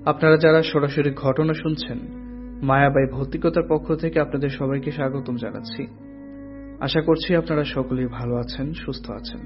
আপনারা যারা সরাসরি ঘটনা শুনছেন, মায়াবাই ভৌতিকতার পক্ষ থেকে আপনাদের সবাইকে স্বাগতম জানাচ্ছি। আশা করছি আপনারা সকলেই ভালো আছেন, সুস্থ আছেন।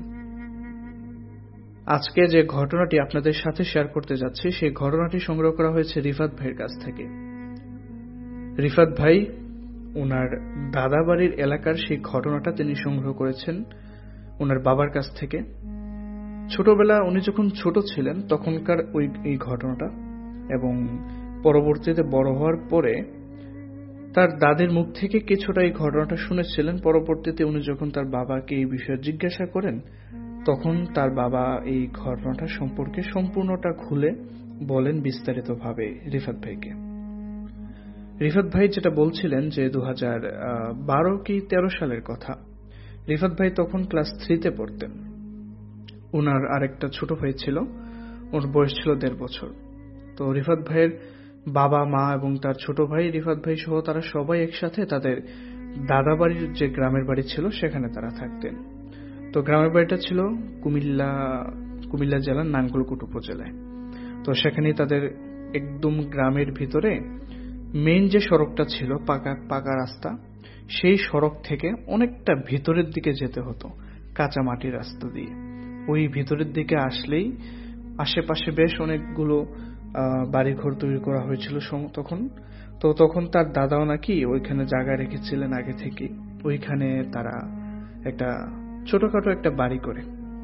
আজকে যে ঘটনাটি আপনাদের সাথে শেয়ার করতে যাচ্ছি, সেই ঘটনাটি সংগ্রহ করা হয়েছে রিফাত ভাইয়ের কাছ থেকে। রিফাত ভাই ওনার দাদা বাড়ির এলাকার সেই ঘটনাটা তিনি সংগ্রহ করেছেন ওনার বাবার কাছ থেকে। ছোটবেলা উনি যখন ছোট ছিলেন তখনকার এই ঘটনাটা, এবং পরবর্তীতে বড় হওয়ার পরে তার দাদির মুখ থেকে কিছুটা এই ঘটনাটা শুনেছিলেন। পরবর্তীতে উনি যখন তার বাবাকে এই বিষয়ে জিজ্ঞাসা করেন, তখন তার বাবা এই ঘটনাটা সম্পর্কে সম্পূর্ণটা খুলে বলেন বিস্তারিতভাবে রিফাত ভাইকে। রিফাত ভাই যেটা বলছিলেন যে 2012 কি 13 সালের কথা। রিফাত ভাই তখন ক্লাস 3-তে পড়তেন। ওনার আরেকটা ছোট ভাই ছিল, ওর বয়স ছিল 1.5 বছর। তো রিফাত ভাইয়ের বাবা মা এবং তার ছোট ভাই, রিফাত ভাই সহ তারা সবাই একসাথে তাদের দাদা বাড়ির যে গ্রামের বাড়ি ছিল সেখানে তারা থাকতেন। তো গ্রামের বাড়িটা ছিল কুমিল্লা জেলার নাঙ্গলকোট উপজেলায়। তো সেখানেই তাদের একদম গ্রামের ভিতরে মেইন যে সড়কটা ছিল, পাকা রাস্তা, সেই সড়ক থেকে অনেকটা ভিতরের দিকে যেতে হতো কাঁচা মাটির রাস্তা দিয়ে। ওই ভিতরের দিকে আসলেই আশেপাশে বেশ অনেকগুলো বাড়িঘর তৈরি করা হয়েছিল তখন। তো তখন তার দাদাও নাকি ওইখানে জায়গা রেখেছিলেন আগে থেকে। ওইখানে তারা একটা ছোটখাটো একটা বাড়ি করে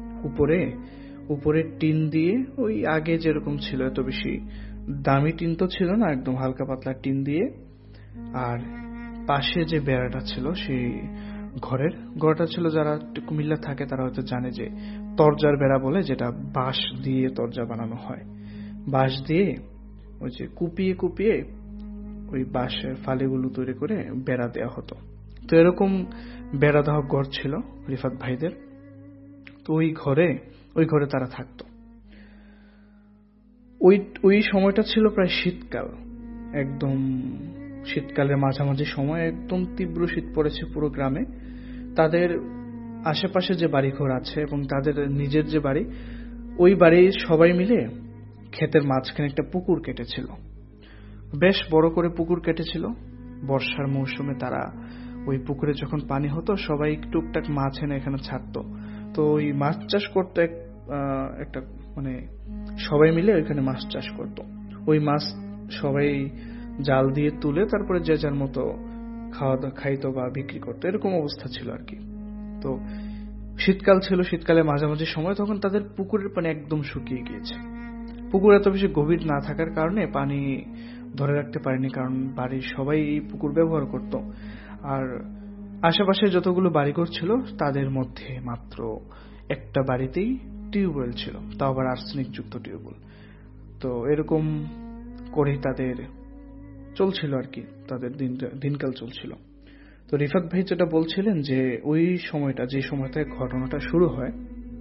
উপরে টিন দিয়ে, ওই আগে যেরকম ছিল, এত বেশি দামি টিন তো ছিল না, একদম হালকা পাতলা টিন দিয়ে। আর পাশে যে বেড়াটা ছিল, সেই ঘরটা ছিল, যারা কুমিল্লা থাকে তারা হয়তো জানে যে তরজার বেড়া বলে, যেটা বাঁশ দিয়ে তরজা বানানো হয়। বাঁশ দিয়ে ওই যে কুপিয়ে ওই বাঁশের ফালিগুলো তৈরি করে বেড়া দেওয়া হতো। তো এরকম বেড়া দেওয়া ঘর ছিল রিফাত ভাইদের। তো ওই ঘরে তারা থাকতো। ওই সময়টা ছিল প্রায় শীতকাল, একদম শীতকালের মাঝামাঝি সময়, একদম তীব্র শীত পড়েছে পুরো গ্রামে। তাদের আশেপাশে যে বাড়িঘর আছে এবং তাদের নিজের যে বাড়ি, ওই বাড়ির সবাই মিলে ক্ষেতের মাঝখানে একটা পুকুর কেটেছিল, বেশ বড় করে পুকুর কেটেছিল। বর্ষার মৌসুমে তারা ওই পুকুরে যখন পানি হতো, সবাই টুকটাক মাছ এনে এখানে ছাড়তো। তো ওই মাছ চাষ করতো একটা, মানে সবাই মিলে ওইখানে মাছ চাষ করতো। ওই মাছ সবাই জাল দিয়ে তুলে তারপরে যে যার মতো খাইতো বা বিক্রি করতো, এরকম অবস্থা ছিল আর কি। তো শীতকাল ছিল, শীতকালে মাঝামাঝি সময়, তখন তাদের পুকুরের পানি একদম শুকিয়ে গিয়েছে। পুকুর এত বেশি গভীর না থাকার কারণে পানি ধরে রাখতে পারেনি, কারণ বাড়ির সবাই এই পুকুর ব্যবহার করত। আর আশেপাশে যতগুলো বাড়িঘর ছিল তাদের মধ্যে মাত্র একটা বাড়িতেই টিউবওয়েল ছিল, তাও আবার আর্সেনিক যুক্ত টিউবওয়েল। তো এরকম করেই তাদের চলছিল আর কি, তাদের দিনকাল চলছিল। তো রিফাত ভাই যেটা বলছিলেন যে ওই সময়টা, যে সময়টা ঘটনাটা শুরু হয়,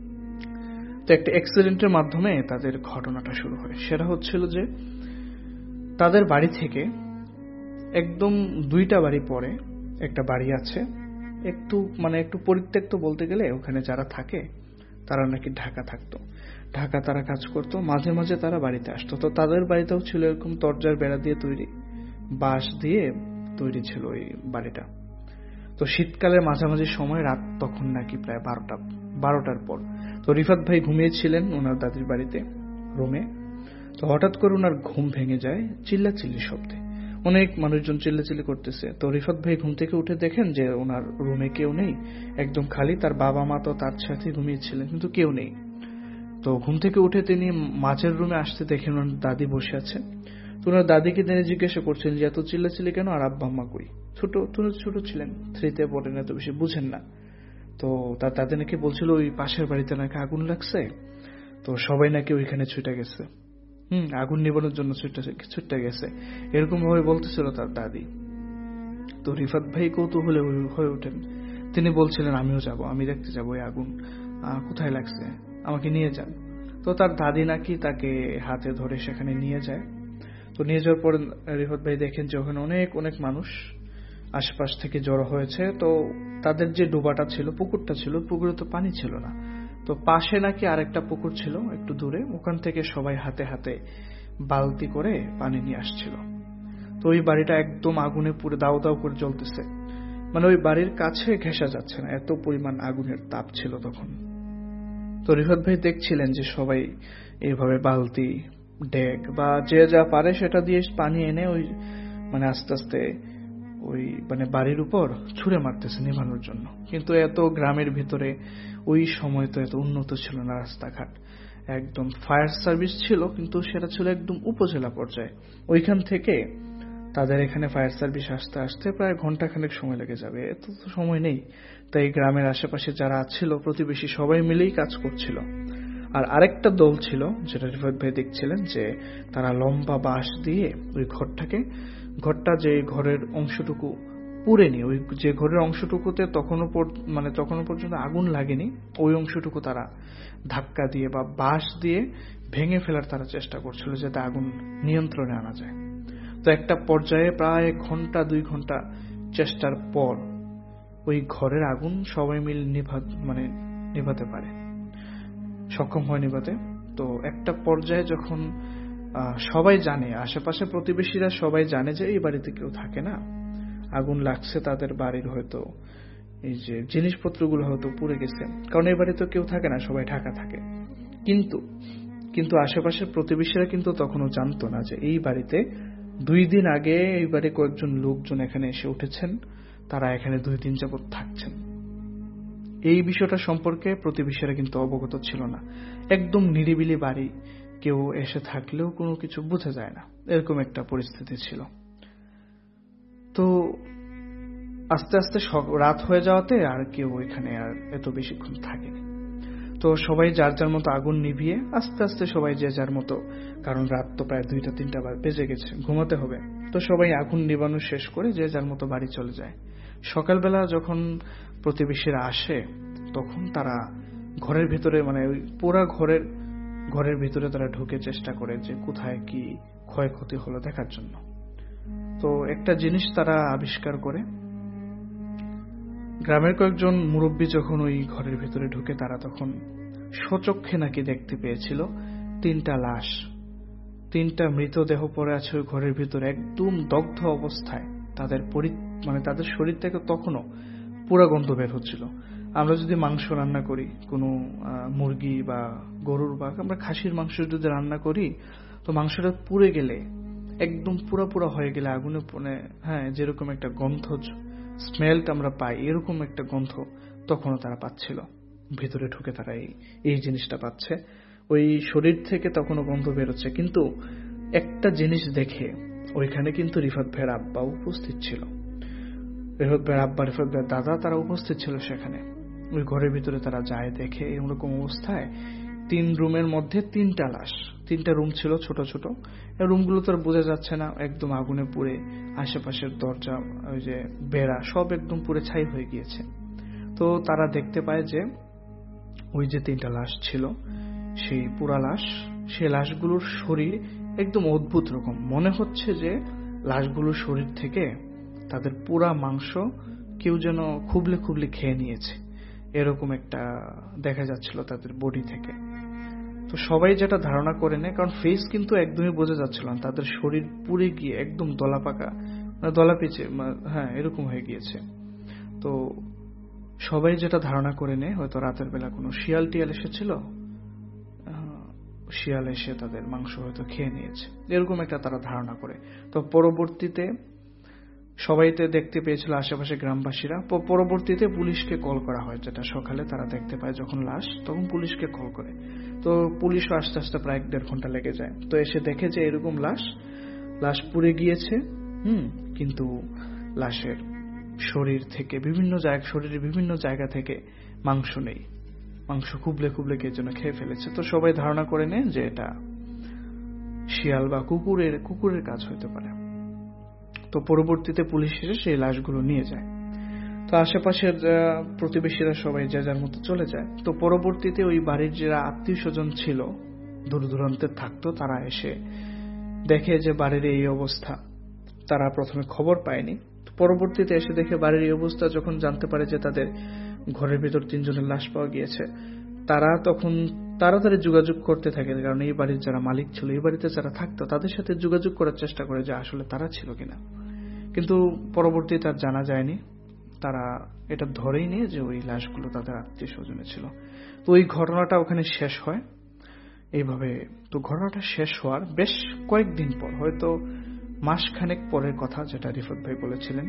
তো একটা অ্যাক্সিডেন্টের মাধ্যমে তাদের ঘটনাটা শুরু হয়। সেটা হচ্ছিল যে তাদের বাড়ি থেকে একদম 2টা বাড়ি পরে একটা বাড়ি আছে, একটু পরিত্যক্ত বলতে গেলে। ওখানে যারা থাকে তারা নাকি ঢাকা থাকতো, ঢাকা তারা কাজ করতো, মাঝে মাঝে তারা বাড়িতে আসতো। তো তাদের বাড়িতেও ছিল এরকম তরজার বেড়া দিয়ে তৈরি, বাঁশ দিয়ে তৈরি ছিল ওই বাড়িটা। তো শীতকালের মাঝামাঝি সময়, রাত তখন নাকি প্রায় 12টার পর। তো রিফাত ভাই ঘুমিয়েছিলেন ওনার দাদির বাড়িতে রুমে। তো হঠাৎ করে ওনার ঘুম ভেঙে যায় চিল্লাচিল্লি শব্দে, অনেক মানুষজন চিল্লাচিল্লি করতেছে। তো রিফাত ভাই ঘুম থেকে উঠে দেখেন যে ওনার রুমে কেউ নেই, একদম খালি। তার বাবা মা তো তার সাথে ঘুমিয়েছিলেন, কিন্তু কেউ নেই। তো ঘুম থেকে উঠে তিনি মাঝের রুমে আসতে দেখেন ওনার দাদি বসে আছে। তো ওনার দাদিকে তিনি জিজ্ঞাসা করছেন যে এত চিল্লাচিল্লি কেন, আর আব্বা আম্মা কই? ছোট ছিলেন, 3-তে পড়েন, এত বেশি বুঝেন না। তো তার দাদি নাকি বলছিল ওই পাশের বাড়িতে নাকি আগুন লাগছে, তো সবাই নাকি ওইখানে ছুটে গেছে, আগুন নিবানোর জন্য ছুটে গেছে, এরকম ভাবে বলতেছিল তার দাদি। তো রিফাত ভাই কৌতূহলে হয়ে ওঠেন। তিনি বলছিলেন আমিও যাব, আমি দেখতে যাবো ওই আগুন কোথায় লাগছে, আমাকে নিয়ে যান। তো তার দাদি নাকি তাকে হাতে ধরে সেখানে নিয়ে যায়। তো নিয়ে যাওয়ার পর রিফাত ভাই দেখেন যে ওখানে অনেক অনেক মানুষ আশপাশ থেকে জড়ো হয়েছে। তো তাদের যে ডোবাটা ছিল, পুকুরটা ছিল, পুকুরে তো পানি ছিল না। তো পাশে নাকি আরেকটা পুকুর ছিল একটু দূরে, ওখান থেকে সবাই হাতে হাতে বালতি করে পানি নিয়ে আসছিল। তো ওই বাড়িটা একদম আগুনে পুড়ে দাউ দাউ করে জ্বলতেছে, মানে ওই বাড়ির কাছে ঘেঁষা যাচ্ছে না, এত পরিমাণ আগুনের তাপ ছিল তখন। তো রিফাত ভাই দেখছিলেন যে সবাই এইভাবে বালতি, ডেক বা যে যা পারে সেটা দিয়ে পানি এনে ওই মানে আস্তে আস্তে ওই মানে বাড়ির উপর ছুঁড়ে মারতেছে নিভানোর জন্য। কিন্তু এত গ্রামের ভিতরে ওই সময় তো এত উন্নত ছিল না রাস্তাঘাট, একদম ফায়ার সার্ভিস ছিল কিন্তু সেটা ছিল একদম উপজেলা পর্যায়ে। ওইখান থেকে তাদের এখানে ফায়ার সার্ভিস আসতে আসতে প্রায় ঘন্টাখানেক সময় লেগে যাবে, এত তো সময় নেই। তাই গ্রামের আশেপাশে যারা ছিল প্রতিবেশী সবাই মিলেই কাজ করছিল। আর আরেকটা দল ছিল যেটা রিফাত ভাই দেখছিলেন যে তারা লম্বা বাঁশ দিয়ে ওই ঘরটা যে ঘরের অংশটুকু পুড়েনি, ওই যে ঘরের অংশটুকুতে তখনও পর্যন্ত আগুন লাগেনি, ওই অংশটুকু তারা ধাক্কা দিয়ে বা বাঁশ দিয়ে ভেঙে ফেলার তারা চেষ্টা করছিল যাতে আগুন নিয়ন্ত্রণে আনা যায়। তো একটা পর্যায়ে প্রায় 1-2 ঘন্টা চেষ্টার পর ওই ঘরের আগুন সবাই মিলে নিভাতে পারে, সক্ষম হয় নিভাতে। তো একটা পর্যায়ে যখন সবাই জানে, আশেপাশে প্রতিবেশীরা সবাই জানে যে এই বাড়িতে কেউ থাকে না, আগুন লাগছে তাদের বাড়ির, হয়তো এই যে জিনিসপত্রগুলো হয়তো পুড়ে গেছে, কারণ এই বাড়িতে কেউ থাকে না, সবাই ঢাকা থাকে। কিন্তু আশেপাশের প্রতিবেশীরা কিন্তু তখনও জানতো না যে এই বাড়িতে 2 দিন আগে এই বাড়ি কয়েকজন লোকজন এখানে এসে উঠেছেন, তারা এখানে 2 দিন যাবত থাকছেন। এই বিষয়টা সম্পর্কে প্রতিবেশীরা কিন্তু অবগত ছিল না। একদম নিরিবিলি বাড়ি, কেউ এসে থাকলেও কোনো কিছু বোঝা যায় না, এরকম একটা পরিস্থিতি ছিল। তো আস্তে আস্তে রাত হয়ে যাওয়াতে আর কেউ এখানে আর এত বেশিক্ষণ থাকেনি। তো সবাই যার যার মতো আগুন নিভিয়ে আস্তে আস্তে সবাই যে যার মতো, কারণ রাত তো প্রায় 2-3টা বেজে গেছে, ঘুমাতে হবে। তো সবাই আগুন নিবানো শেষ করে যে যার মতো বাড়ি চলে যায়। সকালবেলা যখন প্রতিবেশীরা আসে তখন তারা ঘরের ভিতরে মানে ওই পুরা ঘরের ভিতরে তারা ঢুকে চেষ্টা করে যে কোথায় কি ক্ষয়ক্ষতি হলো দেখার জন্য। তো একটা জিনিস তারা আবিষ্কার করে, গ্রামের কয়েকজন মুরব্বী যখন ওই ঘরের ভিতরে ঢুকে তারা তখন স্বচক্ষে নাকি দেখতে পেয়েছিল 3টা লাশ, 3টা মৃতদেহ পড়ে আছে ওই ঘরের ভিতরে একদম দগ্ধ অবস্থায়। তাদের শরীর থেকে তখনও পুরা গন্ধ বের হচ্ছিল। আমরা যদি মাংস রান্না করি, কোনো মুরগি বা গরুর বা আমরা খাসির মাংস যদি রান্না করি, তো মাংসটা পুড়ে গেলে একদম পুরা হয়ে গেলে আগুনে যেরকম একটা গন্ধ স্মেলটা আমরা পাই, এরকম একটা গন্ধ তখনও তারা পাচ্ছিল। ভিতরে ঢুকে তারা এই জিনিসটা পাচ্ছে, ওই শরীর থেকে তখনও গন্ধ বেরোচ্ছে। কিন্তু একটা জিনিস দেখে ওইখানে কিন্তু রিফাত ভাইয়ের আব্বা উপস্থিত ছিল, রিফাত ভাইয়ের আব্বা, রিফাত ভাইয়ের দাদা, তারা উপস্থিত ছিল সেখানে। ওই ঘরের ভিতরে তারা যায়, দেখে এরকম অবস্থায় 3 রুমের মধ্যে 3টা লাশ। 3টা রুম ছিল ছোট ছোট, রুমগুলো তো আর বোঝা যাচ্ছে না, একদম আগুনে পুড়ে আশেপাশের দরজা, ওই যে বেড়া সব একদম পুড়ে ছাই হয়ে গিয়েছে। তো তারা দেখতে পায় যে ওই যে 3টা লাশ ছিল, সেই পুরা লাশ, সেই লাশগুলোর শরীর একদম অদ্ভুত রকম, মনে হচ্ছে যে লাশগুলোর শরীর থেকে তাদের পুরা মাংস কেউ যেন খুবলে খুবলে খেয়ে নিয়েছে, এরকম একটা দেখা যাচ্ছিল তাদের বডি থেকে। তো সবাই যেটা ধারণা করে নেয়, কারণ ফেস কিন্তু একদমই বোঝা যাচ্ছিল না, তাদের শরীর পুড়ে গিয়ে একদম দলা পেঁচে এরকম হয়ে গিয়েছে। তো সবাই যেটা ধারণা করে নেয় হয়তো রাতের বেলা কোনো শিয়াল টিয়াল এসেছিল, শিয়াল এসে তাদের মাংস হয়তো খেয়ে নিয়েছে, এরকম একটা তারা ধারণা করে। তো পরবর্তীতে সবাই তো দেখতে পেয়েছিল আশেপাশে গ্রামবাসীরা, পরবর্তীতে পুলিশকে কল করা হয়, যেটা সকালে তারা দেখতে পায় যখন লাশ, তখন পুলিশকে কল করে। তো পুলিশও আস্তে আস্তে প্রায় 1-1.5 ঘন্টা লেগে যায়। তো এসে দেখে যে এরকম লাশ পুড়ে গিয়েছে, কিন্তু লাশের শরীরের বিভিন্ন জায়গা থেকে মাংস নেই, মাংস খুবলে কে যেন খেয়ে ফেলেছে। তো সবাই ধারণা করে নেয় যে এটা শিয়াল বা কুকুরের কাজ হতে পারে। তো পরবর্তীতে পুলিশ এসে সেই লাশগুলো নিয়ে যায়। তো আশেপাশের প্রতিবেশীরা সবাই যে যার মতো চলে যায়। তো পরবর্তীতে ওই বাড়ির যারা আত্মীয় স্বজন ছিল, দূর দূরান্তে থাকতো, তারা এসে দেখে যে বাড়ির এই অবস্থা। তারা প্রথমে খবর পায়নি, পরবর্তীতে এসে দেখে বাড়ির এই অবস্থা। যখন জানতে পারে যে তাদের ঘরের ভিতর 3 জনের লাশ পাওয়া গিয়েছে, তারা তখন তাড়াতাড়ি যোগাযোগ করতে থাকে, কারণ এই বাড়ির যারা মালিক ছিল, এই বাড়িতে যারা থাকতো তাদের সাথে যোগাযোগ করার চেষ্টা করে যে আসলে তারা ছিল কিনা। কিন্তু পরবর্তীতে তার জানা যায়নি, তারা এটা ধরেই নিয়ে যে ওই লাশগুলো তাদের আত্মীয় স্বজনে ছিল। তো ওই ঘটনাটা ওখানে শেষ হয় এইভাবে। তো ঘটনাটা শেষ হওয়ার বেশ কয়েকদিন পর, হয়তো মাসখানেক পরের কথা, যেটা রিফাত ভাই বলেছিলেন,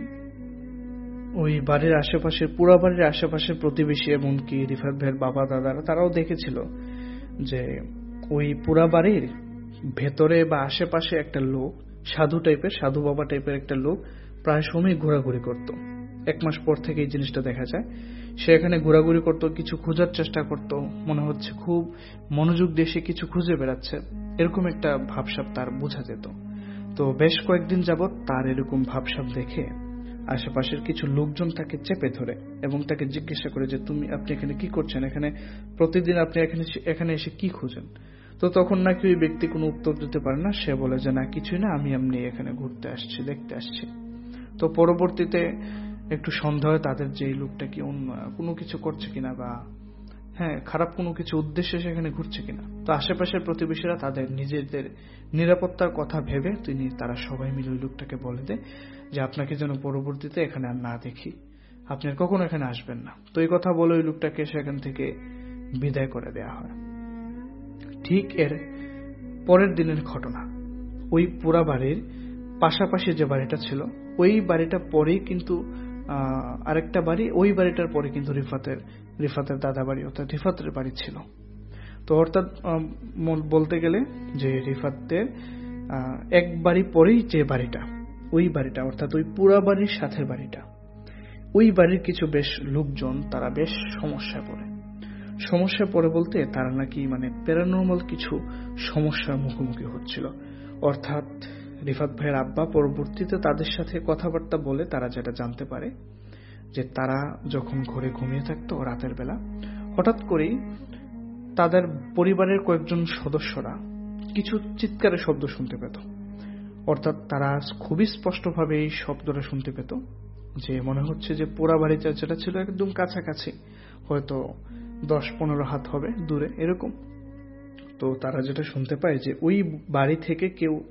ওই বাড়ির আশেপাশের, পুরা বাড়ির আশেপাশের প্রতিবেশী এমনকি রিফাত ভাইয়ের বাবা দাদারা তারাও দেখেছিল যে ওই পুরা বাড়ির ভেতরে বা আশেপাশে একটা লোক, সাধু বাবা টাইপের একটা লোক প্রায় সময় ঘোরাঘুরি করত। 1 মাস পর থেকে এই জিনিসটা দেখা যায়। সে এখানে ঘোরাঘুরি করত, কিছু খোঁজার চেষ্টা করত, মনে হচ্ছে খুব মনোযোগ দিয়ে সে কিছু খুঁজে বেড়াচ্ছে, এরকম একটা ভাবসাব তার বোঝা যেত। তো বেশ কয়েকদিন যাবৎ তার এরকম ভাবসাব দেখে আশেপাশের কিছু লোকজন তাকে চেপে ধরে এবং তাকে জিজ্ঞাসা করে যে আপনি এখানে কি করছেন, এখানে প্রতিদিন আপনি এখানে এসে কি খুঁজেন। তো তখন নাকি ওই ব্যক্তি কোনো উত্তর দিতে পারে না, সে বলে যে না, কিছুই না, আমি এমনি এখানে ঘুরতে আসছি, দেখতে আসছি। তো পরবর্তীতে একটু সন্দেহ হয় তাদের যে এই লোকটা কি অন্য কোনো কিছু করছে কিনা, বা খারাপ কোনো কিছু উদ্দেশ্যে সেখানে ঘুরছে কিনা। তো আশেপাশের প্রতিবেশীরা তাদের নিজেদের নিরাপত্তার কথা ভেবে তারা সবাই মিলে ওই লোকটাকে বলে দেয় যে আপনাকে যেন পরবর্তীতে এখানে আর না দেখি, আপনি আর কখনো এখানে আসবেন না। তো এই কথা বলে ওই লোকটাকে সেখান থেকে বিদায় করে দেয়া হয়। ঠিক এর পরের দিনের ঘটনা, ওই পুরা বাড়ির পাশাপাশি যে বাড়িটা ছিল, ওই বাড়িটা পরেই কিন্তু আরেকটা বাড়ি, ওই বাড়িটার পরে কিন্তু রিফাতের দাদা বাড়ি অর্থাৎ রিফাতের বাড়ি ছিল। তো অর্থাৎ বলতে গেলে যে রিফাতের এক বাড়ি পরেই যে বাড়িটা, ওই বাড়িটা অর্থাৎ ওই পুরা বাড়ির সাথে বাড়িটা, ওই বাড়ির কিছু বেশ লোকজন তারা বেশ সমস্যায় পড়ে বলতে তারা নাকি প্যারানর্মাল কিছু সমস্যার মুখোমুখি হচ্ছিল। অর্থাৎ রিফাত ভাইয়ের আব্বা পরবর্তীতে তাদের সাথে কথাবার্তা বলে তারা যেটা জানতে পারে যে তারা যখন ঘরে ঘুমিয়ে থাকতো রাতের বেলা, হঠাৎ করেই তাদের পরিবারের কয়েকজন সদস্যরা কিছু চিৎকারের শব্দ শুনতে পেত। অর্থাৎ তারা খুবই স্পষ্টভাবে এই শব্দটা শুনতে পেত, যে মনে হচ্ছে যে পুরা বাড়িটা যেটা ছিল একদম কাছাকাছি, হয়তো 10-15 হাত হবে দূরে এরকম। তো তারা যেটা শুনতে পায় যে ওই বাড়ি থেকে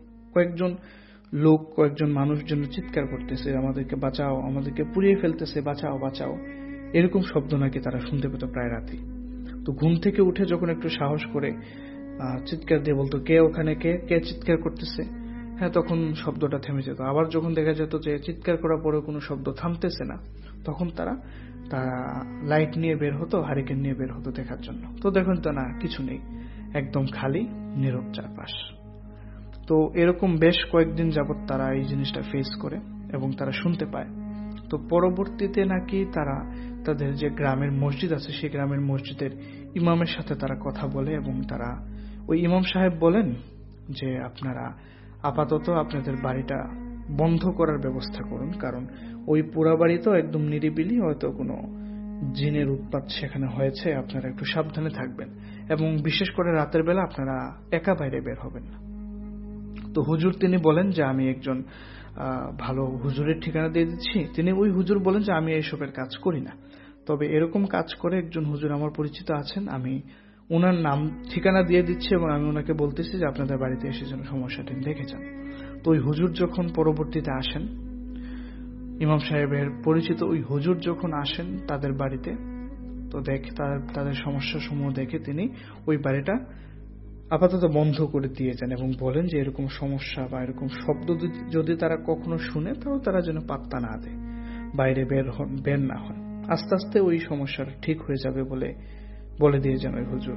কয়েকজন মানুষ যেন চিৎকার করতেছে, আমাদেরকে বাঁচাও, আমাদেরকে পুড়িয়ে ফেলতেছে, বাঁচাও বাঁচাও, এরকম শব্দ নাকি তারা শুনতে পেত প্রায় রাতে। তো ঘুম থেকে উঠে যখন একটু সাহস করে চিৎকার দিয়ে বলতো কে ওখানে, কে চিৎকার করতেছে, তখন শব্দটা থেমে যেত। আবার যখন দেখা যেত যে চিৎকার করার পরেও কোনো শব্দ থামতেছে না, তখন তারা লাইট নিয়ে বের হতো, হারিকেন নিয়ে বের হতো দেখার জন্য। তো দেখুন তো না, কিছু নেই, একদম খালি, নীরব চারপাশ। তো এরকম বেশ কয়েকদিন যাবৎ তারা এই জিনিসটা ফেস করে এবং তারা শুনতে পায়। তো পরবর্তীতে নাকি তারা তাদের যে গ্রামের মসজিদ আছে, সেই গ্রামের মসজিদের ইমামের সাথে তারা কথা বলে এবং তারা ওই ইমাম সাহেব বলেন যে আপনারা আপাতত আপনাদের বাড়িটা বন্ধ করার ব্যবস্থা করুন, কারণ ওই পুরা বাড়ি তো একদম নিরিবিলি, হয়তো কোনো জিনের উৎপাত সেখানে হয়েছে, আপনারা একটু সাবধানে থাকবেন এবং বিশেষ করে রাতের বেলা আপনারা একা বাইরে বের হবেন না। তো হুজুর তিনি বলেন যে আমি একজন ভালো হুজুরের ঠিকানা দিয়ে দিচ্ছি। ওই হুজুর বলেন যে আমি এইসবের কাজ করি না, তবে এরকম কাজ করে একজন হুজুর আমার পরিচিত আছেন, আমি ওনার নাম ঠিকানা দিয়ে দিচ্ছি এবং আমি ওনাকে বলতেছি যে আপনাদের বাড়িতে এসে যেন সমস্যাটি দেখে যান। তো ওই হুজুর যখন পরবর্তীতে আসেন, ইমাম সাহেবের পরিচিত ওই হুজুর যখন আসেন তাদের বাড়িতে, তো দেখে তাদের সমস্যা সমূহ দেখে তিনি ওই বাড়িটা আপাতত বন্ধ করে দিয়ে যান এবং বলেন যে এরকম সমস্যা বা এরকম শব্দ যদি তারা কখনো শুনে, তাহলে তারা যেন পাত্তা না দেয়, বাইরে বের না হয়, আস্তে আস্তে ওই সমস্যাটা ঠিক হয়ে যাবে বলে দিয়ে যান ওই হুজুর।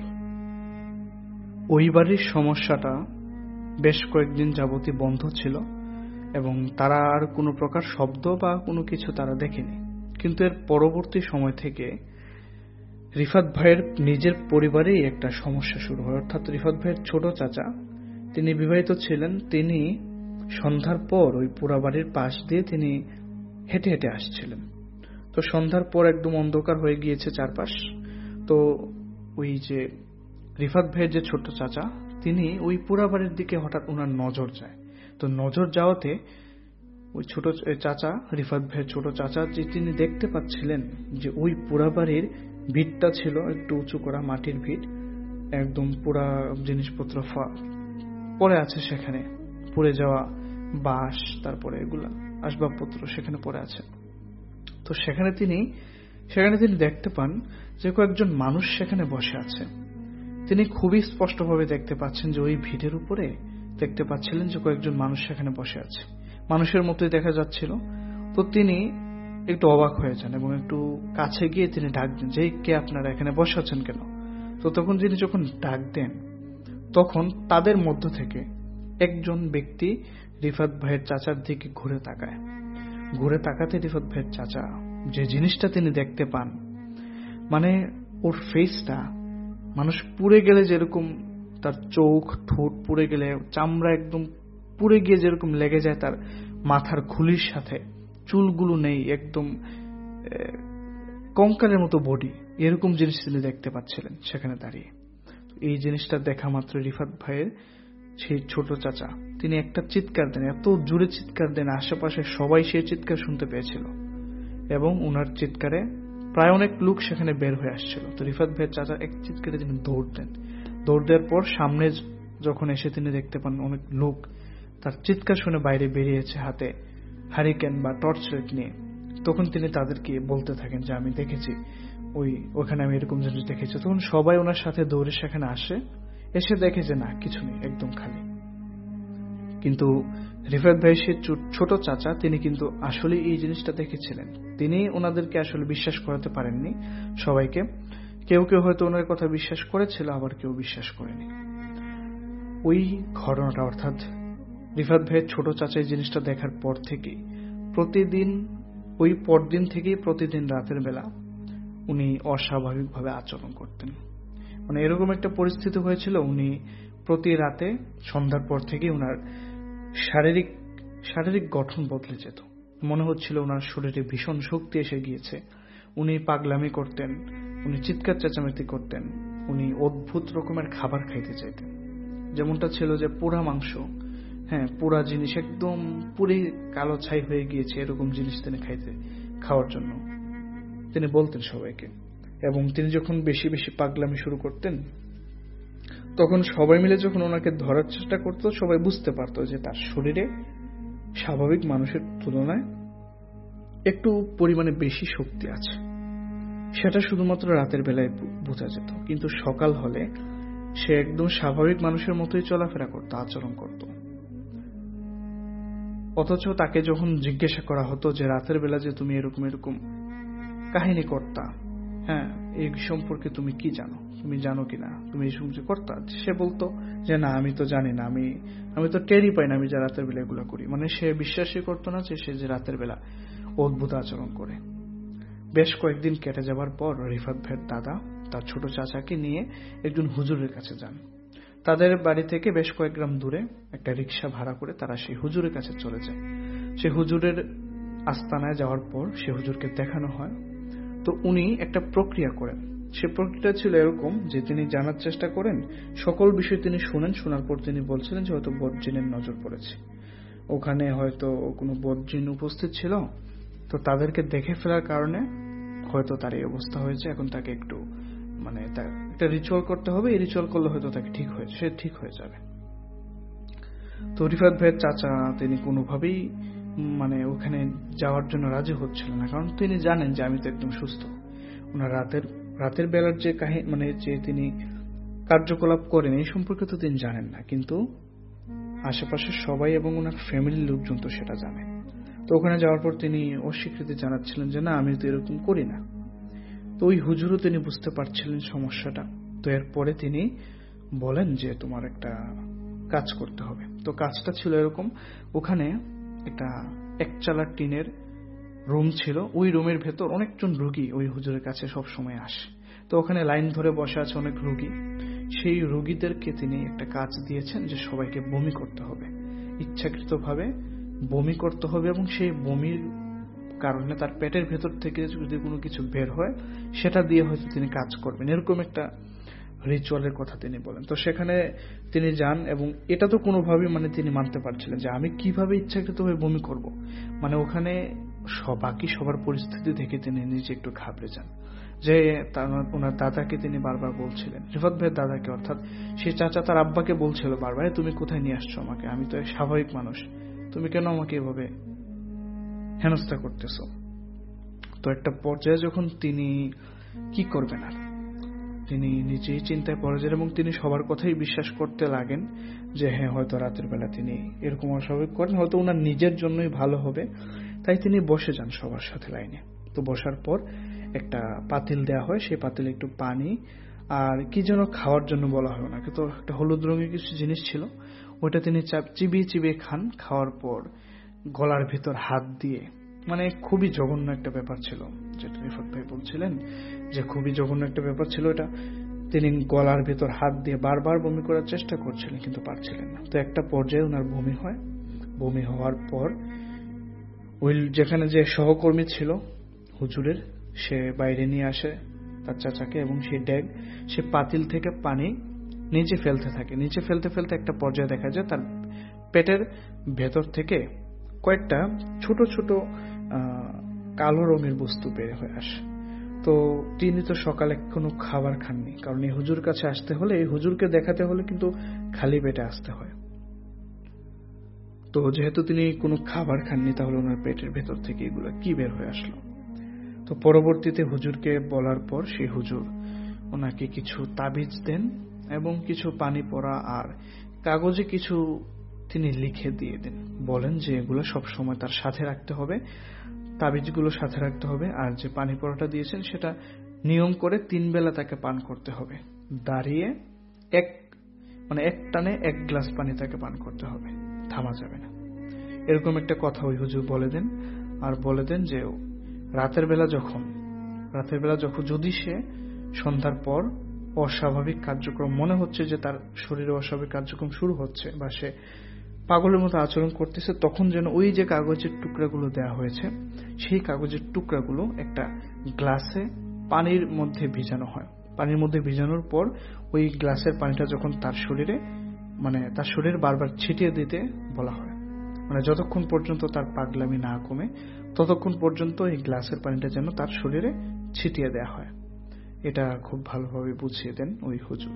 ওই বাড়ির সমস্যাটা বেশ কয়েকদিন যাবতই বন্ধ ছিল এবং তারা আর কোনো প্রকার শব্দ বা কোনো কিছু তারা দেখেনি। কিন্তু এর পরবর্তী সময় থেকে রিফাত ভাইয়ের নিজের পরিবারেই একটা সমস্যা শুরু হয়। অর্থাৎ রিফাত ভাইয়ের ছোট চাচা, তিনি বিবাহিত ছিলেন, তিনি সন্ধ্যার পর ওই পুরা বাড়ির পাশ দিয়ে তিনি হেঁটে হেঁটে আসছিলেন। তো সন্ধ্যার পর একদম অন্ধকার হয়ে গিয়েছে চারপাশ। তো ওই যে রিফাত ভাইয়ের যে ছোট চাচা, তিনি ওই পুরা বাড়ির দিকে হঠাৎ ওনার নজর যায়। তো নজর যাওয়াতে ওই ছোট চাচা, রিফাত ভাইয়ের ছোট চাচা, যে তিনি দেখতে পাচ্ছিলেন যে ওই পুরা বাড়ির ভিটটা ছিল একটু উঁচু করা মাটির ভিট, একদম পুরা জিনিসপত্র পড়ে আছে সেখানে, পুড়ে যাওয়া বাঁশ, তারপরে এগুলা আসবাবপত্র সেখানে পড়ে আছে। তো সেখানে তিনি দেখতে পান যে কয়েকজন মানুষ সেখানে বসে আছে। তিনি খুবই স্পষ্টভাবে দেখতে পাচ্ছেন যে ওই ভিটের উপরে দেখতে পাচ্ছিলেন যে কয়েকজন মানুষ সেখানে বসে আছে, মানুষের মতোই দেখা যাচ্ছিল। তো তিনি একটু অবাক হয়ে যান এবং একটু কাছে গিয়ে তিনি ডাক দেন যে কে আপনারা এখানে বসে আছেন কেন? তো তখন তিনি যখন ডাক দেন তখন তাদের মধ্য থেকে একজন ব্যক্তি রিফাত ভাইয়ের চাচার দিকে ঘুরে তাকায়। ঘুরে তাকাতে রিফাত ভাইয়ের চাচা যে জিনিসটা তিনি দেখতে পান, মানে ওর ফেসটা মানুষ পুড়ে গেলে যেরকম তার চোখ ঠোঁট পুড়ে গেলে চামড়া একদম পুড়ে গিয়ে যেরকম লেগে যায় তার মাথার খুলির সাথে, চুলগুলো নেই, একদম কঙ্কালের মতো বডি, এরকম জিনিস তিনি দেখতে পাচ্ছিলেন সেখানে দাঁড়িয়ে। এই জিনিসটা দেখা মাত্র রিফাত ভাইয়ের সেই ছোট চাচা তিনি একটা চিৎকার দেন, এত জোরে চিৎকার দেন আশেপাশে সবাই সেই চিৎকার শুনতে পেয়েছিল এবং উনার চিৎকারে প্রায় অনেক লোক সেখানে বের হয়ে আসছিল। তো রিফাত ভাইয়ের চাচা এক চিৎকারে তিনি দৌড় দেন। দৌড় দেওয়ার পর সামনে যখন এসে তিনি দেখতে পান অনেক লোক তার চিৎকার শুনে বাইরে বেরিয়েছে হাতে হারিকেন বা টর্চ লাইট নিয়ে। তখন তিনি তাদেরকে বলতে থাকেন যে আমি দেখেছি, ওখানে আমি এরকম জিনিস দেখেছি। তখন সবাই ওনার সাথে দৌড়ে সেখানে আসে, এসে দেখে যে না কিছু নেই, একদম খালি। কিন্তু রিফাত ভাই সে ছোট চাচা তিনি কিন্তু আসলে এই জিনিসটা দেখেছিলেন। তিনি ওনাদেরকে আসলে বিশ্বাস করাতে পারেননি সবাইকে। কেউ কেউ হয়তো ওনার কথা বিশ্বাস করেছিল, আবার কেউ বিশ্বাস করেনি। ওই ঘটনাটা অর্থাৎ রিফাত ভাইয়ের ছোট চাচা এই জিনিসটা দেখার পর থেকেই পরদিন থেকেই প্রতিদিন রাতের বেলা উনি অস্বাভাবিকভাবে আচরণ করতেন। মানে এরকম একটা পরিস্থিতি হয়েছিল, উনি প্রতি রাতে সন্ধ্যার পর থেকেই ওনার শারীরিক গঠন বদলে যেত। মনে হচ্ছিল ওনার শরীরে ভীষণ শক্তি এসে গিয়েছে। উনি পাগলামি করতেন, উনি চিৎকার চেঁচামেচি করতেন, উনি অদ্ভুত রকমের খাবার খাইতে চাইতেন। যেমনটা ছিল যে পোড়া মাংস, পোড়া জিনিস একদম পুরি কালো ছাই হয়ে গিয়েছে, এরকম জিনিস তিনি খাওয়ার জন্য তিনি বলতেন সবাইকে। এবং তিনি যখন বেশি বেশি পাগলামি শুরু করতেন তখন সবাই মিলে যখন ওনাকে ধরার চেষ্টা করতো সবাই বুঝতে পারতো যে তার শরীরে স্বাভাবিক মানুষের তুলনায় একটু পরিমাণে বেশি শক্তি আছে। সেটা শুধুমাত্র রাতের বেলায় বোঝা যেত, কিন্তু সকাল হলে সে একদম স্বাভাবিক মানুষের মতোই চলাফেরা করতো, আচরণ করত। অথচ তাকে যখন জিজ্ঞাসা করা হতো যে রাতের বেলা যে তুমি এরকম এরকম কাহিনী করতা, এই সম্পর্কে তুমি কি জানো, তুমি জানো কিনা, তুমি এই সমস্ত করতা, সে বলতো যে না আমি তো জানি না, আমি তো টেরই পাই না আমি যে রাতের বেলা এগুলো করি। মানে সে বিশ্বাসই করতো না যে সে যে রাতের বেলা অদ্ভুত আচরণ করে। বেশ কয়েকদিন কেটে যাবার পর রিফাত ভাইয়ের দাদা তার ছোট চাচাকে নিয়ে একজন হুজুরের কাছে যান। তাদের বাড়ি থেকে বেশ কয়েক গ্রাম দূরে একটা রিক্সা ভাড়া করে তারা সেই হুজুরের কাছে চলে যায়। সে হুজুরের আস্তানায় যাওয়ার পর সে হুজুরকে দেখানো হয়। তো উনি একটা প্রক্রিয়া করেন। সে প্রক্রিয়া ছিল এরকম যে তিনি জানার চেষ্টা করেন, সকল বিষয় তিনি শুনেন, শোনার পর তিনি বলছিলেন যে হয়তো বদজিনের নজর পড়েছে, ওখানে হয়তো কোনো বদজিন উপস্থিত ছিল, তো তাদেরকে দেখে ফেলার কারণে হয়তো তার এই অবস্থা হয়েছে। এখন তাকে একটু একটা রিচুয়াল করতে হবে, এই রিচুয়াল করলে হয়তো তাকে সে ঠিক হয়ে যাবে। তো রিফাত ভাইয়ের চাচা তিনি কোনোভাবেই ওখানে যাওয়ার জন্য রাজি হচ্ছিলেন না, কারণ তিনি জানেন যে আমি তো একদম সুস্থ। ওনার রাতের বেলার যে যে তিনি কার্যকলাপ করেন এই সম্পর্কে তো তিনি জানেন না, কিন্তু আশেপাশের সবাই এবং ওনার ফ্যামিলির লোকজন তো সেটা জানে। তো ওখানে যাওয়ার পর তিনি অস্বীকৃতি জানাচ্ছিলেন যে না আমি তো এরকম করি না। তো ওই হুজুরও তিনি বুঝতে পারছিলেন সমস্যাটা। তো এরপরে তিনি বলেন যে তোমার একটা কাজ করতে হবে। তো কাজটা ছিল এরকম, ওখানে একটা একচালা টিনের রুম ছিল, ওই রুমের ভেতর অনেকজন রোগী ওই হুজুরের কাছে সব সময় আসে। তো ওখানে লাইন ধরে বসে আছে অনেক রোগী। সেই রোগীদেরকে তিনি একটা কাজ দিয়েছেন যে সবাইকে বমি করতে হবে, ইচ্ছাকৃতভাবে বমি করতে হবে, এবং সেই বমির কারণে তার পেটের ভেতর থেকে যদি কোনো কিছু বের হয় সেটা দিয়ে হয়তো তিনি কাজ করবেন, এরকম একটা রিচুয়ালের কথা তিনি বলেন। তো সেখানে তিনি যান এবং এটা তো কোনোভাবেই তিনি মানতে পারছিলেন যে আমি কিভাবে ইচ্ছাকৃতভাবে বমি করব। ওখানে বাকি সবার পরিস্থিতি দেখে তিনি নিজে একটু ঘাবড়ে যান যে ওনার দাদাকে তিনি বারবার বলছিলেন, রিফাত ভাইয়ের দাদাকে, অর্থাৎ সেই চাচা তার আব্বাকে বলছিল বারবার, তুমি কোথায় নিয়ে আসছো আমাকে, আমি তো স্বাভাবিক মানুষ, তুমি কেন আমাকে এভাবে হেনস্থা করতেছো। তো একটা পর্যায়ে যখন তিনি কি করবেন, আর তিনি নিজেই চিন্তায় পড়ে যান এবং তিনি সবার কথাই বিশ্বাস করতে লাগেন যে হ্যাঁ, হয়তো রাতের বেলা তিনি এরকম অস্বাভাবিক করেন, হয়তো ওনার নিজের জন্যই ভালো হবে। তাই তিনি বসে যান সবার সাথে লাইনে। তো বসার পর একটা পাতিল দেয়া হয়, সেই পাতিলে একটু পানি আর কি যেন খাওয়ার জন্য বলা হয় ওনাকে, তো একটা হলুদ রঙের কিছু জিনিস ছিল, ওইটা তিনি চিবিয়ে চিবিয়ে খান। খাওয়ার পর গলার ভিতর হাত দিয়ে, মানে খুবই জঘন্য একটা ব্যাপার ছিল, যেটা রিফাত ভাই বলছিলেন যে খুবই জঘন্য একটা ব্যাপার ছিল এটা। তিনি গলার ভিতর হাত দিয়ে বারবার বমি করার চেষ্টা করছিলেন কিন্তু পারছিলেন না। তো একটা পর্যায়ে ওনার বমি হয়। বমি হওয়ার পর ওই যেখানে যে সহকর্মী ছিল হুজুরের, সে বাইরে নিয়ে আসে তার চাচাকে এবং সেই ড্যাগ, সে পাতিল থেকে পানি নিচে ফেলতে থাকে। নিচে ফেলতে ফেলতে একটা পর্যায়ে দেখা যায় তার পেটের ভেতর থেকে কয়েকটা ছোট ছোট কালো রঙের বস্তু বের হয়ে আসে। তো তিনি তো সকালে কোনো খাবার খাননি, কারণ এই হুজুর কাছে আসতে হলে, এই হুজুরকে দেখাতে হলে কিন্তু খালি পেটে আসতে হয়। তো যেহেতু তিনি কোনো খাবার খাননি, তাহলে ওনার পেটের ভেতর থেকে এগুলো কি বের হয়ে আসলো। তো পরবর্তীতে হুজুরকে বলার পর সেই হুজুর ওনাকে কিছু তাবিজ দেন এবং কিছু পানি পড়া আর কাগজে কিছু তিনি লিখে দিয়ে দেন। বলেন যে এগুলো সবসময় তার সাথে রাখতে হবে, তাবিজগুলো সাথে রাখতে হবে, আর যে পানি পড়াটা দিয়েছেন সেটা নিয়ম করে 3 বেলা তাকে পান করতে হবে। দাঁড়িয়ে এক টানে 1 গ্লাস পানি তাকে পান করতে হবে, থামা যাবে না। এরকম একটা কথা ওই হুজুর বলে দেন। আর বলে দেন যে রাতের বেলা যখন যদি সে সন্ধ্যার পর অস্বাভাবিক কার্যক্রম মনে হচ্ছে, যে তার শরীরে অস্বাভাবিক কার্যক্রম শুরু হচ্ছে বা সে পাগলের মতো আচরণ করতেছে, তখন যেন ওই যে কাগজের টুকরাগুলো দেওয়া হয়েছে, সেই কাগজের টুকরাগুলো একটা গ্লাসে পানির মধ্যে ভিজানো হয়। পানির মধ্যে ভিজানোর পর ওই গ্লাসের পানিটা যখন তার শরীর বারবার ছিটিয়ে দিতে বলা হয়, যতক্ষণ পর্যন্ত তার পাগলামি না কমে ততক্ষণ পর্যন্ত এই গ্লাসের পানিটা যেন তার শরীরে ছিটিয়ে দেয়া হয়। এটা খুব ভালোভাবে বুঝিয়ে দেন ওই হুজুর।